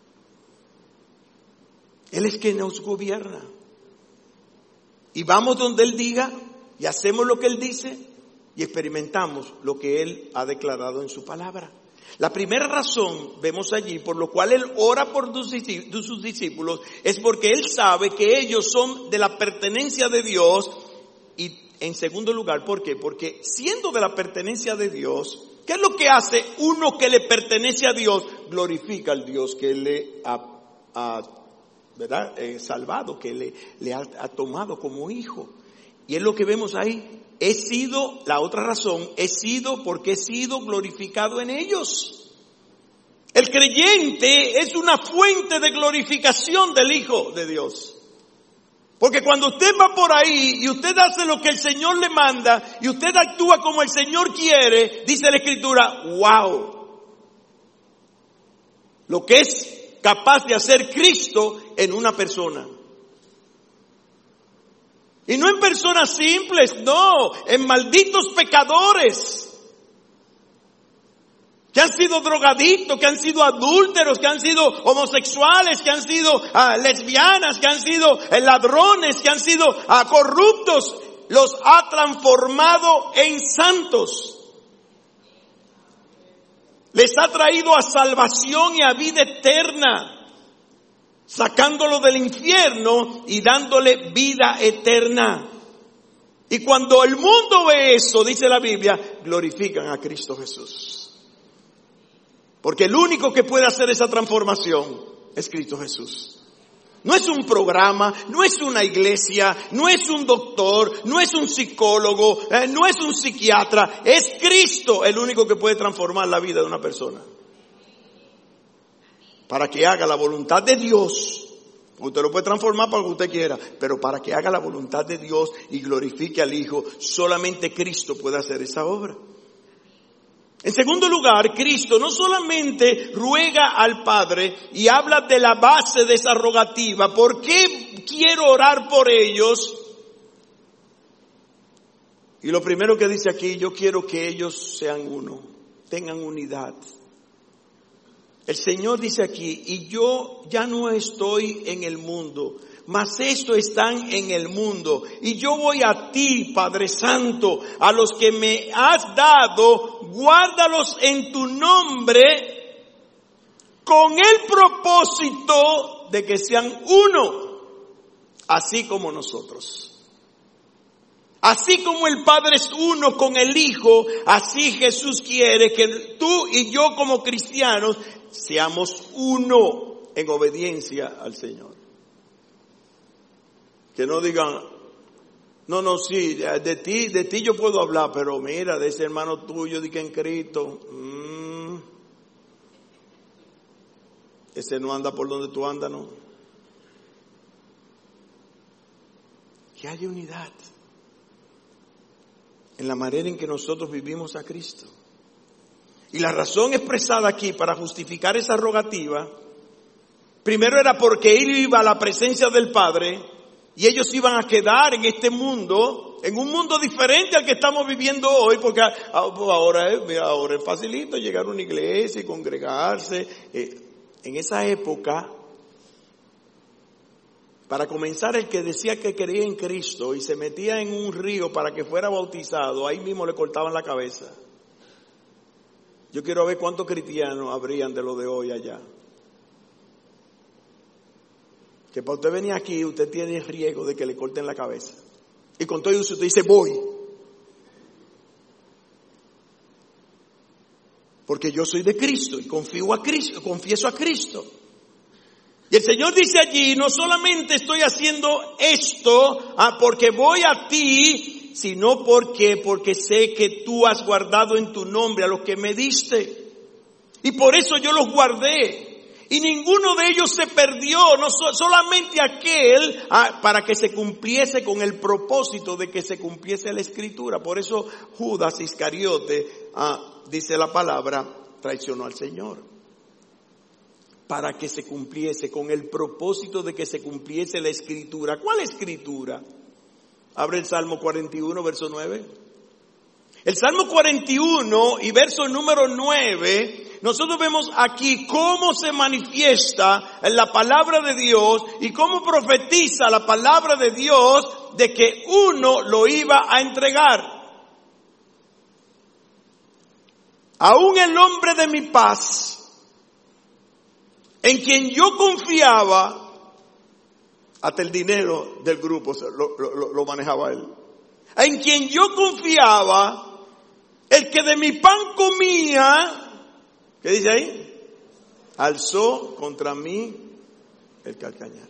Speaker 1: Él es quien nos gobierna. Y vamos donde Él diga y hacemos lo que Él dice y experimentamos lo que Él ha declarado en su palabra. La primera razón, vemos allí, por lo cual Él ora por sus discípulos, es porque Él sabe que ellos son de la pertenencia de Dios. Y en segundo lugar, ¿por qué? Porque siendo de la pertenencia de Dios, ¿qué es lo que hace uno que le pertenece a Dios? Glorifica al Dios que Él le ha ¿verdad? Salvado, que le ha tomado como hijo. Y es lo que vemos ahí. La otra razón, he sido porque he sido glorificado en ellos. El creyente es una fuente de glorificación del Hijo de Dios. Porque cuando usted va por ahí y usted hace lo que el Señor le manda y usted actúa como el Señor quiere, dice la Escritura, wow. Lo que es capaz de hacer Cristo en una persona. Y no en personas simples, no, en malditos pecadores. Que han sido drogadictos, que han sido adúlteros, que han sido homosexuales, que han sido lesbianas, que han sido ladrones, que han sido corruptos. Los ha transformado en santos. Les ha traído a salvación y a vida eterna, sacándolo del infierno y dándole vida eterna. Y cuando el mundo ve eso, dice la Biblia, glorifican a Cristo Jesús. Porque el único que puede hacer esa transformación es Cristo Jesús. No es un programa, no es una iglesia, no es un doctor, no es un psicólogo, no es un psiquiatra. Es Cristo el único que puede transformar la vida de una persona. Para que haga la voluntad de Dios Usted lo puede transformar para lo que usted quiera, pero para que haga la voluntad de Dios y glorifique al Hijo, solamente Cristo puede hacer esa obra. En segundo lugar, Cristo no solamente ruega al Padre y habla de la base de esa rogativa. ¿Por qué quiero orar por ellos? Y lo primero que dice aquí, yo quiero que ellos sean uno, tengan unidad. El Señor dice aquí, y yo ya no estoy en el mundo, mas estos están en el mundo. Y yo voy a ti, Padre Santo, a los que me has dado, guárdalos en tu nombre, con el propósito de que sean uno, así como nosotros. Así como el Padre es uno con el Hijo, así Jesús quiere que tú y yo como cristianos seamos uno en obediencia al Señor. Que no digan, no, sí, de ti yo puedo hablar, pero mira, de ese hermano tuyo, de que en Cristo, ese no anda por donde tú andas, ¿no? Que haya unidad en la manera en que nosotros vivimos a Cristo. Y la razón expresada aquí para justificar esa rogativa, primero era porque él iba a la presencia del Padre y ellos iban a quedar en este mundo, en un mundo diferente al que estamos viviendo hoy, porque ahora es facilito llegar a una iglesia y congregarse. En esa época, para comenzar, el que decía que creía en Cristo y se metía en un río para que fuera bautizado, ahí mismo le cortaban la cabeza. Yo quiero ver cuántos cristianos habrían de lo de hoy allá. Que para usted venir aquí, usted tiene riesgo de que le corten la cabeza. Y con todo eso usted dice, voy. Porque yo soy de Cristo y confío a Cristo, confieso a Cristo. Y el Señor dice allí, no solamente estoy haciendo esto porque voy a ti, sino porque sé que tú has guardado en tu nombre a los que me diste. Y por eso yo los guardé. Y ninguno de ellos se perdió, no solamente aquel, para que se cumpliese con el propósito de que se cumpliese la Escritura. Por eso Judas Iscariote, dice la palabra, traicionó al Señor. Para que se cumpliese, con el propósito de que se cumpliese la Escritura. ¿Cuál Escritura? Abre el Salmo 41, verso 9. El Salmo 41 y verso número 9, nosotros vemos aquí cómo se manifiesta en la palabra de Dios y cómo profetiza la palabra de Dios de que uno lo iba a entregar. Aún el hombre de mi paz, en quien yo confiaba, hasta el dinero del grupo lo manejaba él. En quien yo confiaba, el que de mi pan comía, ¿qué dice ahí? Alzó contra mí el calcañar.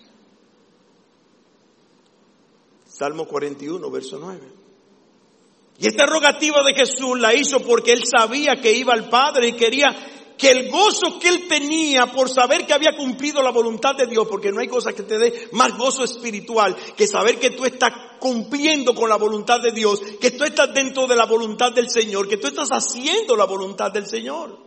Speaker 1: Salmo 41, verso 9. Y esta rogativa de Jesús la hizo porque él sabía que iba al Padre y quería que el gozo que él tenía por saber que había cumplido la voluntad de Dios, porque no hay cosa que te dé más gozo espiritual que saber que tú estás cumpliendo con la voluntad de Dios, que tú estás dentro de la voluntad del Señor, que tú estás haciendo la voluntad del Señor.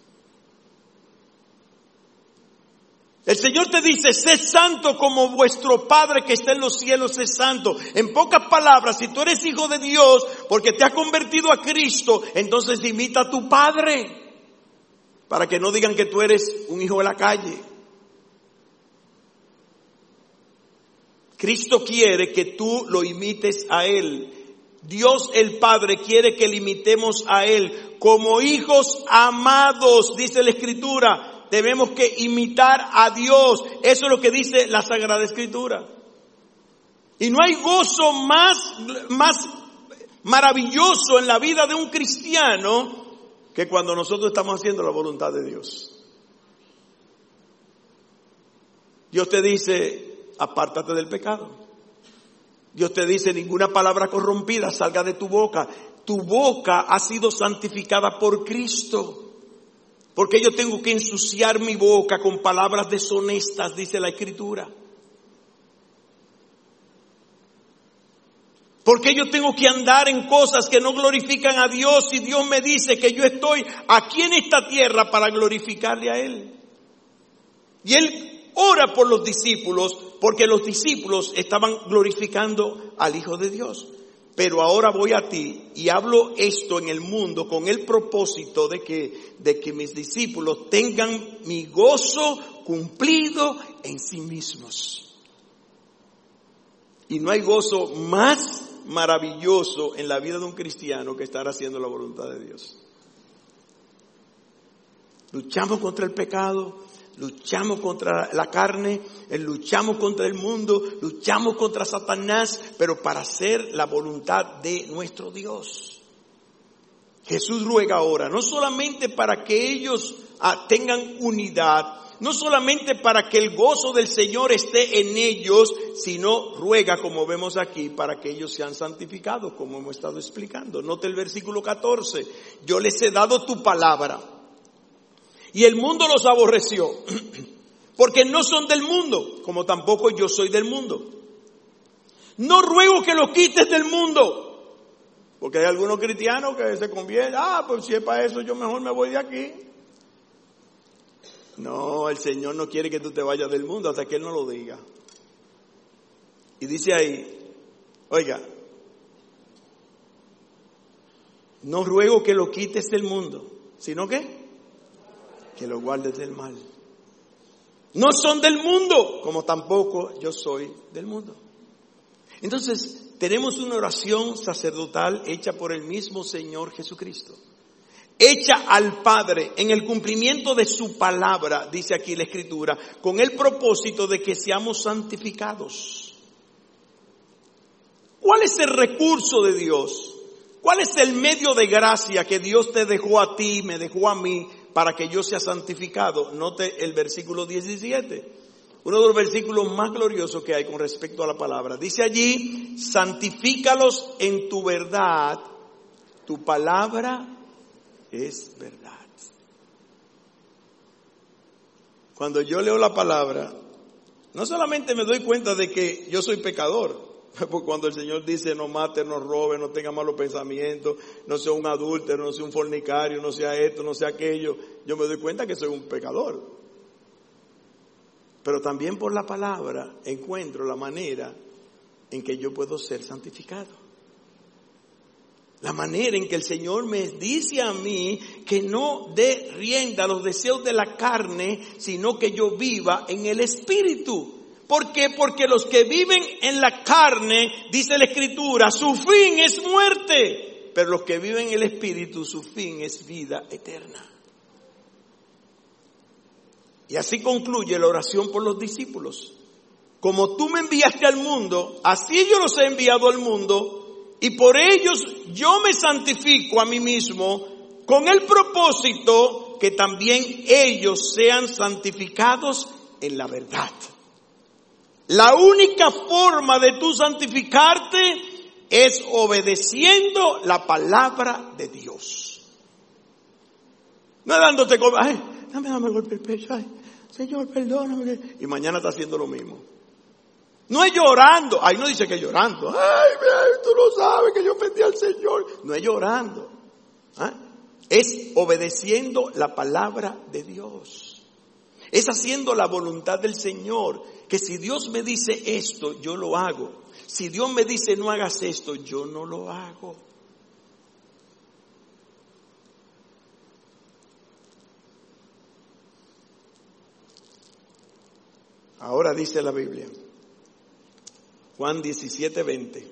Speaker 1: El Señor te dice, sé santo como vuestro Padre que está en los cielos es santo. En pocas palabras, si tú eres hijo de Dios porque te has convertido a Cristo, entonces imita a tu Padre. Para que no digan que tú eres un hijo de la calle. Cristo quiere que tú lo imites a Él. Dios el Padre quiere que le imitemos a Él. Como hijos amados, dice la Escritura, debemos que imitar a Dios. Eso es lo que dice la Sagrada Escritura. Y no hay gozo más maravilloso en la vida de un cristiano que cuando nosotros estamos haciendo la voluntad de Dios. Dios te dice, apártate del pecado. Dios te dice, ninguna palabra corrompida salga de tu boca. Tu boca ha sido santificada por Cristo. Porque yo tengo que ensuciar mi boca con palabras deshonestas, dice la Escritura. ¿Por qué yo tengo que andar en cosas que no glorifican a Dios si Dios me dice que yo estoy aquí en esta tierra para glorificarle a Él? Y Él ora por los discípulos porque los discípulos estaban glorificando al Hijo de Dios. Pero ahora voy a ti y hablo esto en el mundo con el propósito de que mis discípulos tengan mi gozo cumplido en sí mismos. Y no hay gozo más maravilloso en la vida de un cristiano que estar haciendo la voluntad de Dios. Luchamos contra el pecado, luchamos contra la carne, luchamos contra el mundo, luchamos contra Satanás, pero para hacer la voluntad de nuestro Dios. Jesús ruega ahora, no solamente para que ellos tengan unidad, no solamente para que el gozo del Señor esté en ellos, sino ruega, como vemos aquí, para que ellos sean santificados, como hemos estado explicando. Note el versículo 14, yo les he dado tu palabra. Y el mundo los aborreció, porque no son del mundo, como tampoco yo soy del mundo. No ruego que los quites del mundo, porque hay algunos cristianos que se convierten, pues si es para eso yo mejor me voy de aquí. No, el Señor no quiere que tú te vayas del mundo hasta que Él no lo diga. Y dice ahí, oiga, no ruego que lo quites del mundo, sino que lo guardes del mal. No son del mundo, como tampoco yo soy del mundo. Entonces, tenemos una oración sacerdotal hecha por el mismo Señor Jesucristo. Hecha al Padre en el cumplimiento de su palabra, dice aquí la Escritura, con el propósito de que seamos santificados. ¿Cuál es el recurso de Dios? ¿Cuál es el medio de gracia que Dios te dejó a ti, me dejó a mí, para que yo sea santificado? Note el versículo 17, uno de los versículos más gloriosos que hay con respecto a la palabra. Dice allí, santifícalos en tu verdad, tu palabra es verdad. Cuando yo leo la palabra, no solamente me doy cuenta de que yo soy pecador, porque cuando el Señor dice no mate, no robe, no tenga malos pensamientos, no sea un adúltero, no sea un fornicario, no sea esto, no sea aquello, yo me doy cuenta que soy un pecador. Pero también por la palabra encuentro la manera en que yo puedo ser santificado. La manera en que el Señor me dice a mí que no dé rienda a los deseos de la carne, sino que yo viva en el Espíritu. ¿Por qué? Porque los que viven en la carne, dice la Escritura, su fin es muerte. Pero los que viven en el Espíritu, su fin es vida eterna. Y así concluye la oración por los discípulos. Como tú me enviaste al mundo, así yo los he enviado al mundo, y por ellos yo me santifico a mí mismo, con el propósito que también ellos sean santificados en la verdad. La única forma de tú santificarte es obedeciendo la palabra de Dios. No dándote como, dame golpe el pecho, Señor, perdóname. Y mañana está haciendo lo mismo. No es llorando. Ahí no dice que llorando. Tú no sabes que yo ofendí al Señor. No es llorando. Es obedeciendo la palabra de Dios. Es haciendo la voluntad del Señor. Que si Dios me dice esto, yo lo hago. Si Dios me dice no hagas esto, yo no lo hago. Ahora dice la Biblia, Juan 17:20.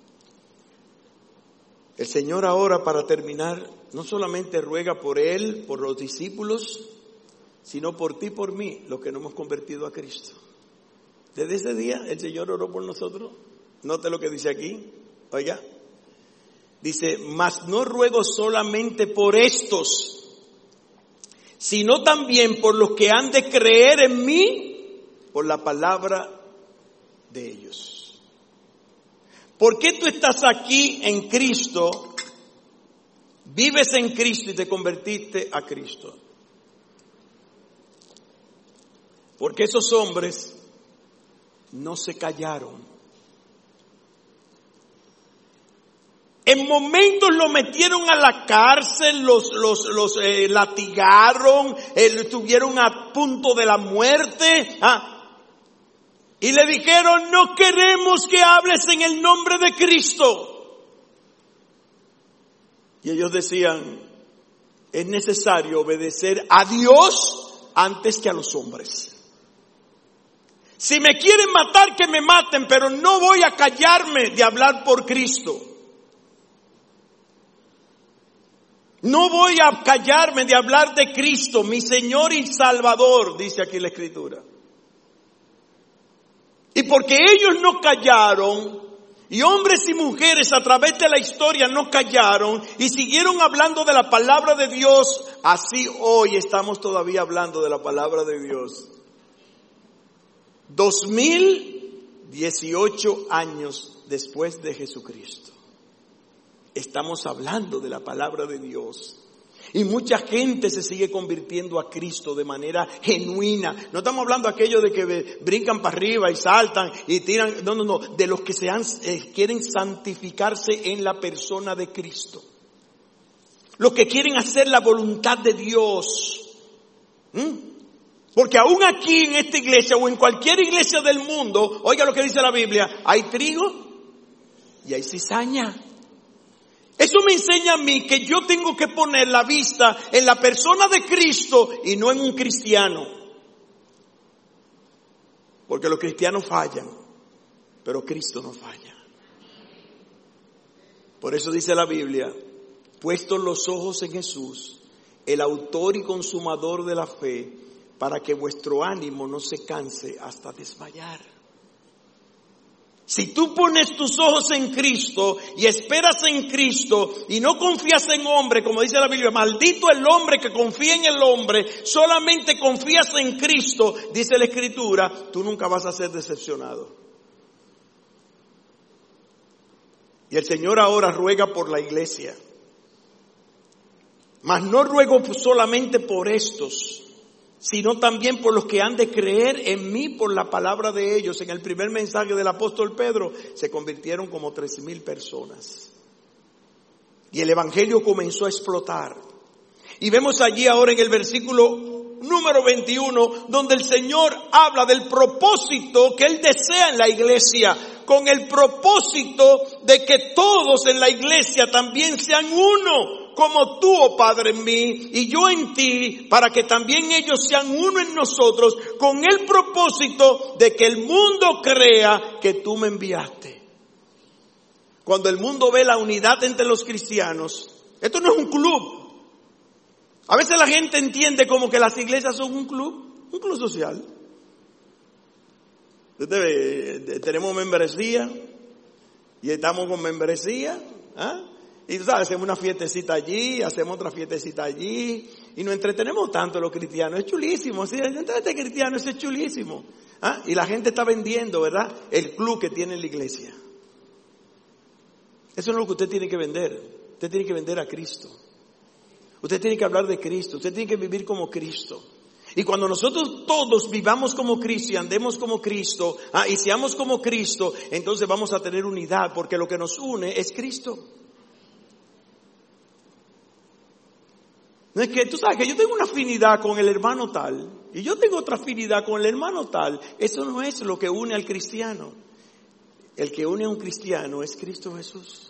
Speaker 1: El Señor ahora, para terminar, no solamente ruega por Él, por los discípulos, sino por ti y por mí, los que nos hemos convertido a Cristo. Desde ese día el Señor oró por nosotros. Note lo que dice aquí. Oiga. Dice, mas no ruego solamente por estos, sino también por los que han de creer en mí por la palabra de ellos. ¿Por qué tú estás aquí en Cristo, vives en Cristo y te convertiste a Cristo? Porque esos hombres no se callaron. En momentos lo metieron a la cárcel, los latigaron, estuvieron a punto de la muerte. Y le dijeron, no queremos que hables en el nombre de Cristo. Y ellos decían, es necesario obedecer a Dios antes que a los hombres. Si me quieren matar, que me maten, pero no voy a callarme de hablar por Cristo. No voy a callarme de hablar de Cristo, mi Señor y Salvador, dice aquí la Escritura. Y porque ellos no callaron, y hombres y mujeres a través de la historia no callaron y siguieron hablando de la palabra de Dios, así hoy estamos todavía hablando de la palabra de Dios. 2018 años después de Jesucristo, estamos hablando de la palabra de Dios. Y mucha gente se sigue convirtiendo a Cristo de manera genuina. No estamos hablando de aquellos de que brincan para arriba y saltan y tiran. No. De los que quieren santificarse en la persona de Cristo. Los que quieren hacer la voluntad de Dios. Porque aún aquí en esta iglesia o en cualquier iglesia del mundo, oiga lo que dice la Biblia, hay trigo y hay cizaña. Eso me enseña a mí que yo tengo que poner la vista en la persona de Cristo y no en un cristiano. Porque los cristianos fallan, pero Cristo no falla. Por eso dice la Biblia, puestos los ojos en Jesús, el autor y consumador de la fe, para que vuestro ánimo no se canse hasta desmayar. Si tú pones tus ojos en Cristo y esperas en Cristo y no confías en hombre, como dice la Biblia, maldito el hombre que confía en el hombre, solamente confías en Cristo, dice la Escritura, tú nunca vas a ser decepcionado. Y el Señor ahora ruega por la iglesia. Mas no ruego solamente por estos, sino también por los que han de creer en mí por la palabra de ellos. En el primer mensaje del apóstol Pedro se convirtieron como 3,000 personas. Y el evangelio comenzó a explotar. Y vemos allí ahora en el versículo número 21, donde el Señor habla del propósito que Él desea en la iglesia, con el propósito de que todos en la iglesia también sean uno, como tú, oh Padre, en mí y yo en ti, para que también ellos sean uno en nosotros, con el propósito de que el mundo crea que tú me enviaste. Cuando el mundo ve la unidad entre los cristianos, esto no es un club. A veces la gente entiende como que las iglesias son un club social. Tenemos membresía y estamos con membresía, y tú sabes, hacemos una fiestecita allí, hacemos otra fiestecita allí, y nos entretenemos tanto los cristianos. Es chulísimo, ¿sí? Entretenerte cristiano, eso es chulísimo. Y la gente está vendiendo, ¿verdad?, el club que tiene la iglesia. Eso no es lo que usted tiene que vender. Usted tiene que vender a Cristo. Usted tiene que hablar de Cristo. Usted tiene que vivir como Cristo. Y cuando nosotros todos vivamos como Cristo y andemos como Cristo, y seamos como Cristo, entonces vamos a tener unidad, porque lo que nos une es Cristo. No es que tú sabes que yo tengo una afinidad con el hermano tal y yo tengo otra afinidad con el hermano tal. Eso no es lo que une al cristiano. El que une a un cristiano es Cristo Jesús.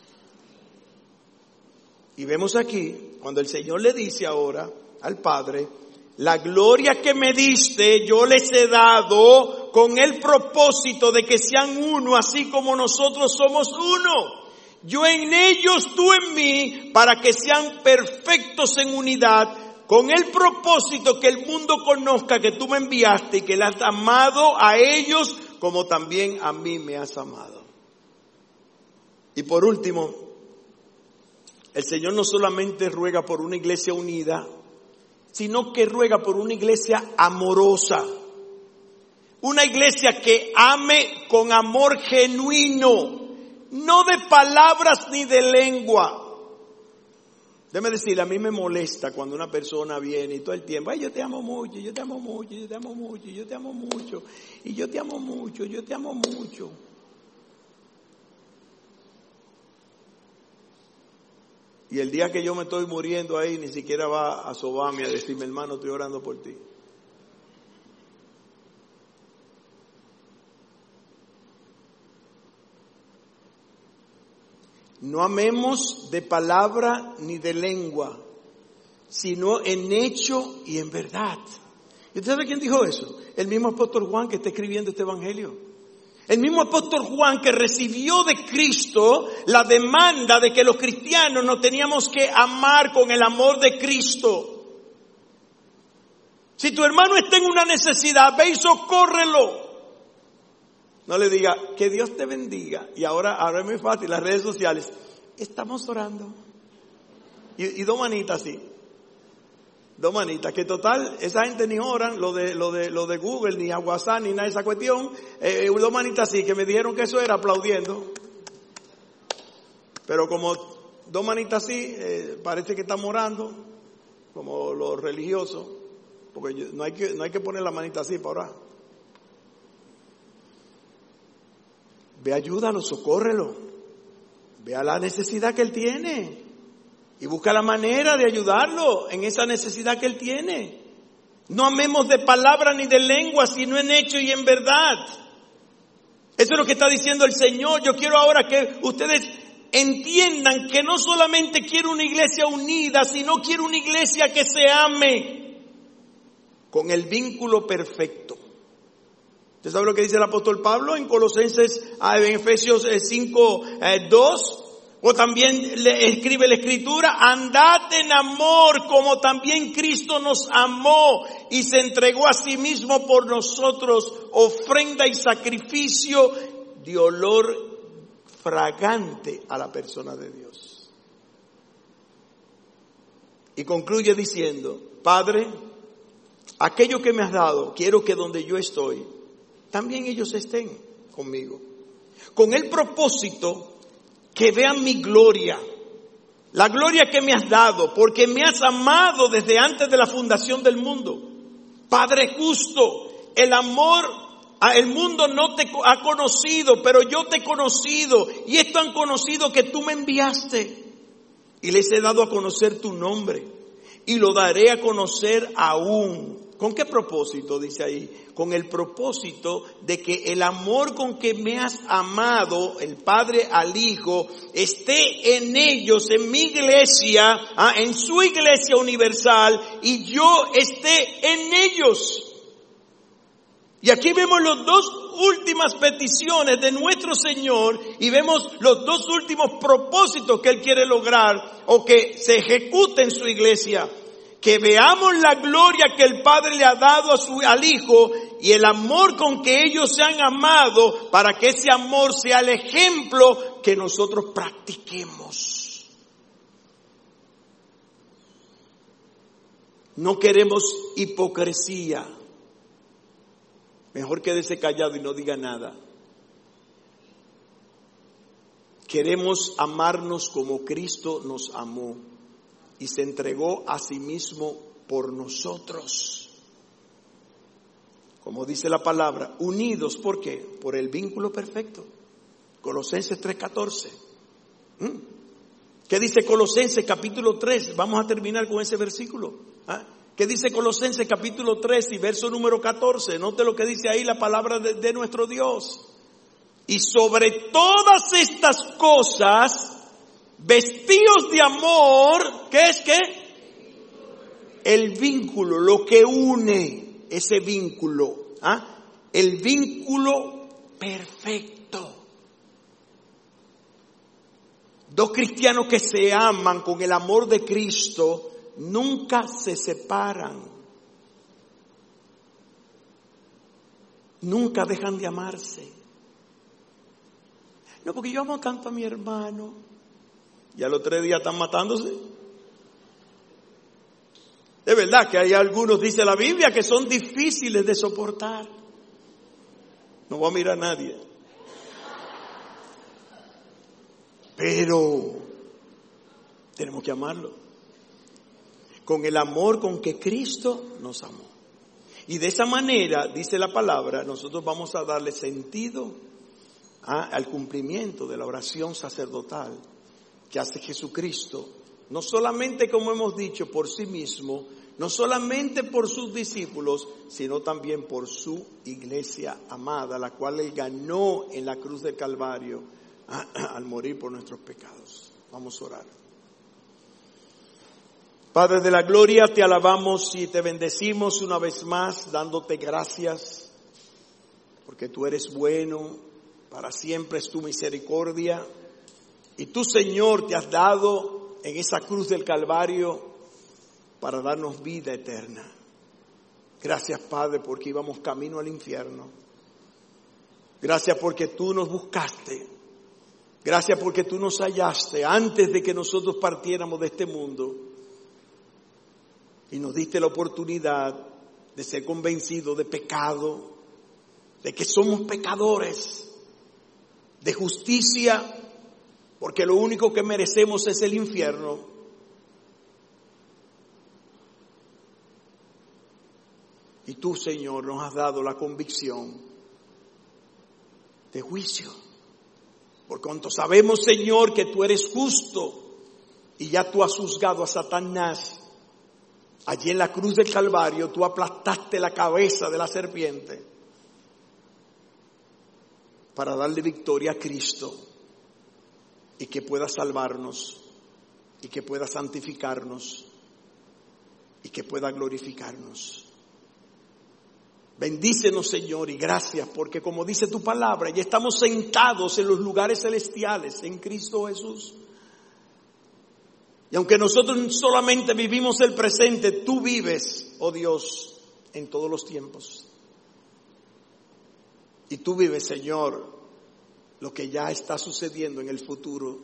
Speaker 1: Y vemos aquí, cuando el Señor le dice ahora al Padre, la gloria que me diste yo les he dado con el propósito de que sean uno, así como nosotros somos uno. Yo en ellos, tú en mí, para que sean perfectos en unidad, con el propósito que el mundo conozca que tú me enviaste y que le has amado a ellos como también a mí me has amado. Y por último, el Señor no solamente ruega por una iglesia unida, sino que ruega por una iglesia amorosa. Una iglesia que ame con amor genuino. No de palabras ni de lengua. Déjame decir, a mí me molesta cuando una persona viene y todo el tiempo, ay, yo te amo mucho, yo te amo mucho, yo te amo mucho, yo te amo mucho, y yo te amo mucho, yo te amo mucho. Y el día que yo me estoy muriendo ahí, ni siquiera va a sobarme a decirme, hermano, estoy orando por ti. No amemos de palabra ni de lengua, sino en hecho y en verdad. ¿Y usted sabe quién dijo eso? El mismo apóstol Juan que está escribiendo este evangelio. El mismo apóstol Juan que recibió de Cristo la demanda de que los cristianos nos teníamos que amar con el amor de Cristo. Si tu hermano está en una necesidad, ve y socórrelo. No le diga, que Dios te bendiga. Y ahora es muy fácil, las redes sociales, estamos orando. Y dos manitas así. Dos manitas, que total, esa gente ni oran, lo de Google, ni a WhatsApp, ni nada de esa cuestión. Dos manitas así, que me dijeron que eso era aplaudiendo. Pero como dos manitas así, parece que estamos orando, como los religiosos. Porque no hay que poner la manita así para orar. Ve, ayúdalo, socórrelo. Vea la necesidad que él tiene. Y busca la manera de ayudarlo en esa necesidad que él tiene. No amemos de palabra ni de lengua, sino en hecho y en verdad. Eso es lo que está diciendo el Señor. Yo quiero ahora que ustedes entiendan que no solamente quiero una iglesia unida, sino quiero una iglesia que se ame con el vínculo perfecto. ¿Usted sabe lo que dice el apóstol Pablo en Colosenses, en Efesios 5:2? O también le escribe la Escritura, andad en amor como también Cristo nos amó y se entregó a sí mismo por nosotros, ofrenda y sacrificio de olor fragante a la persona de Dios. Y concluye diciendo, Padre, aquello que me has dado, quiero que donde yo estoy, también ellos estén conmigo. Con el propósito que vean mi gloria, la gloria que me has dado, porque me has amado desde antes de la fundación del mundo. Padre justo, el amor, el mundo no te ha conocido, pero yo te he conocido, y esto han conocido que tú me enviaste, y les he dado a conocer tu nombre, y lo daré a conocer aún. ¿Con qué propósito? Dice ahí, con el propósito de que el amor con que me has amado, el Padre al Hijo, esté en ellos, en mi iglesia, en su iglesia universal, y yo esté en ellos. Y aquí vemos las dos últimas peticiones de nuestro Señor y vemos los dos últimos propósitos que Él quiere lograr o que se ejecuten en su iglesia. Que veamos la gloria que el Padre le ha dado al Hijo y el amor con que ellos se han amado, para que ese amor sea el ejemplo que nosotros practiquemos. No queremos hipocresía. Mejor quédese callado y no diga nada. Queremos amarnos como Cristo nos amó y se entregó a sí mismo por nosotros. Como dice la palabra, unidos, ¿por qué? Por el vínculo perfecto. Colosenses 3:14. ¿Qué dice Colosenses capítulo 3? Vamos a terminar con ese versículo. ¿Qué dice Colosenses capítulo 3 y verso número 14? Note lo que dice ahí la palabra de nuestro Dios. Y sobre todas estas cosas, vestidos de amor, ¿qué es qué? El vínculo, lo que une ese vínculo, el vínculo perfecto. Dos cristianos que se aman con el amor de Cristo nunca se separan, nunca dejan de amarse. No, porque yo amo tanto a mi hermano. Y a los 3 días están matándose. De verdad que hay algunos, dice la Biblia, que son difíciles de soportar. No voy a mirar a nadie. Pero tenemos que amarlo con el amor con que Cristo nos amó. Y de esa manera, dice la palabra, nosotros vamos a darle sentido al cumplimiento de la oración sacerdotal que hace Jesucristo no solamente, como hemos dicho, por sí mismo, no solamente por sus discípulos, sino también por su iglesia amada, la cual Él ganó en la cruz del Calvario al morir por nuestros pecados. Vamos a orar. Padre de la gloria, te alabamos y te bendecimos una vez más, dándote gracias, porque tú eres bueno, para siempre es tu misericordia, y tú, Señor, te has dado en esa cruz del Calvario para darnos vida eterna. Gracias, Padre, porque íbamos camino al infierno. Gracias porque tú nos buscaste. Gracias porque tú nos hallaste antes de que nosotros partiéramos de este mundo. Y nos diste la oportunidad de ser convencidos de pecado, de que somos pecadores, de justicia, porque lo único que merecemos es el infierno. Y tú, Señor, nos has dado la convicción de juicio. Por cuanto sabemos, Señor, que tú eres justo y ya tú has juzgado a Satanás. Allí en la cruz del Calvario tú aplastaste la cabeza de la serpiente para darle victoria a Cristo y que pueda salvarnos y que pueda santificarnos y que pueda glorificarnos. Bendícenos, Señor, y gracias porque, como dice tu palabra, ya estamos sentados en los lugares celestiales en Cristo Jesús. Y aunque nosotros solamente vivimos el presente, tú vives, oh Dios, en todos los tiempos. Y tú vives, Señor, lo que ya está sucediendo en el futuro.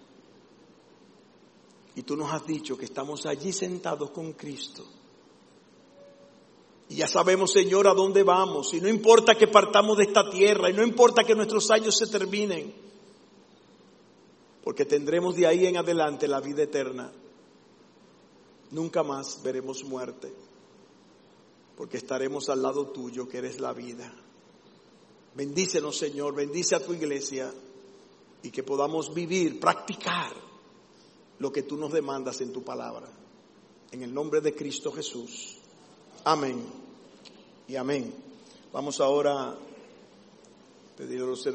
Speaker 1: Y tú nos has dicho que estamos allí sentados con Cristo. Y ya sabemos, Señor, a dónde vamos. Y no importa que partamos de esta tierra, y no importa que nuestros años se terminen, porque tendremos de ahí en adelante la vida eterna. Nunca más veremos muerte, porque estaremos al lado tuyo, que eres la vida. Bendícenos, Señor, bendice a tu iglesia, y que podamos vivir, practicar lo que tú nos demandas en tu palabra. En el nombre de Cristo Jesús. Amén y amén. Vamos ahora a pedir a los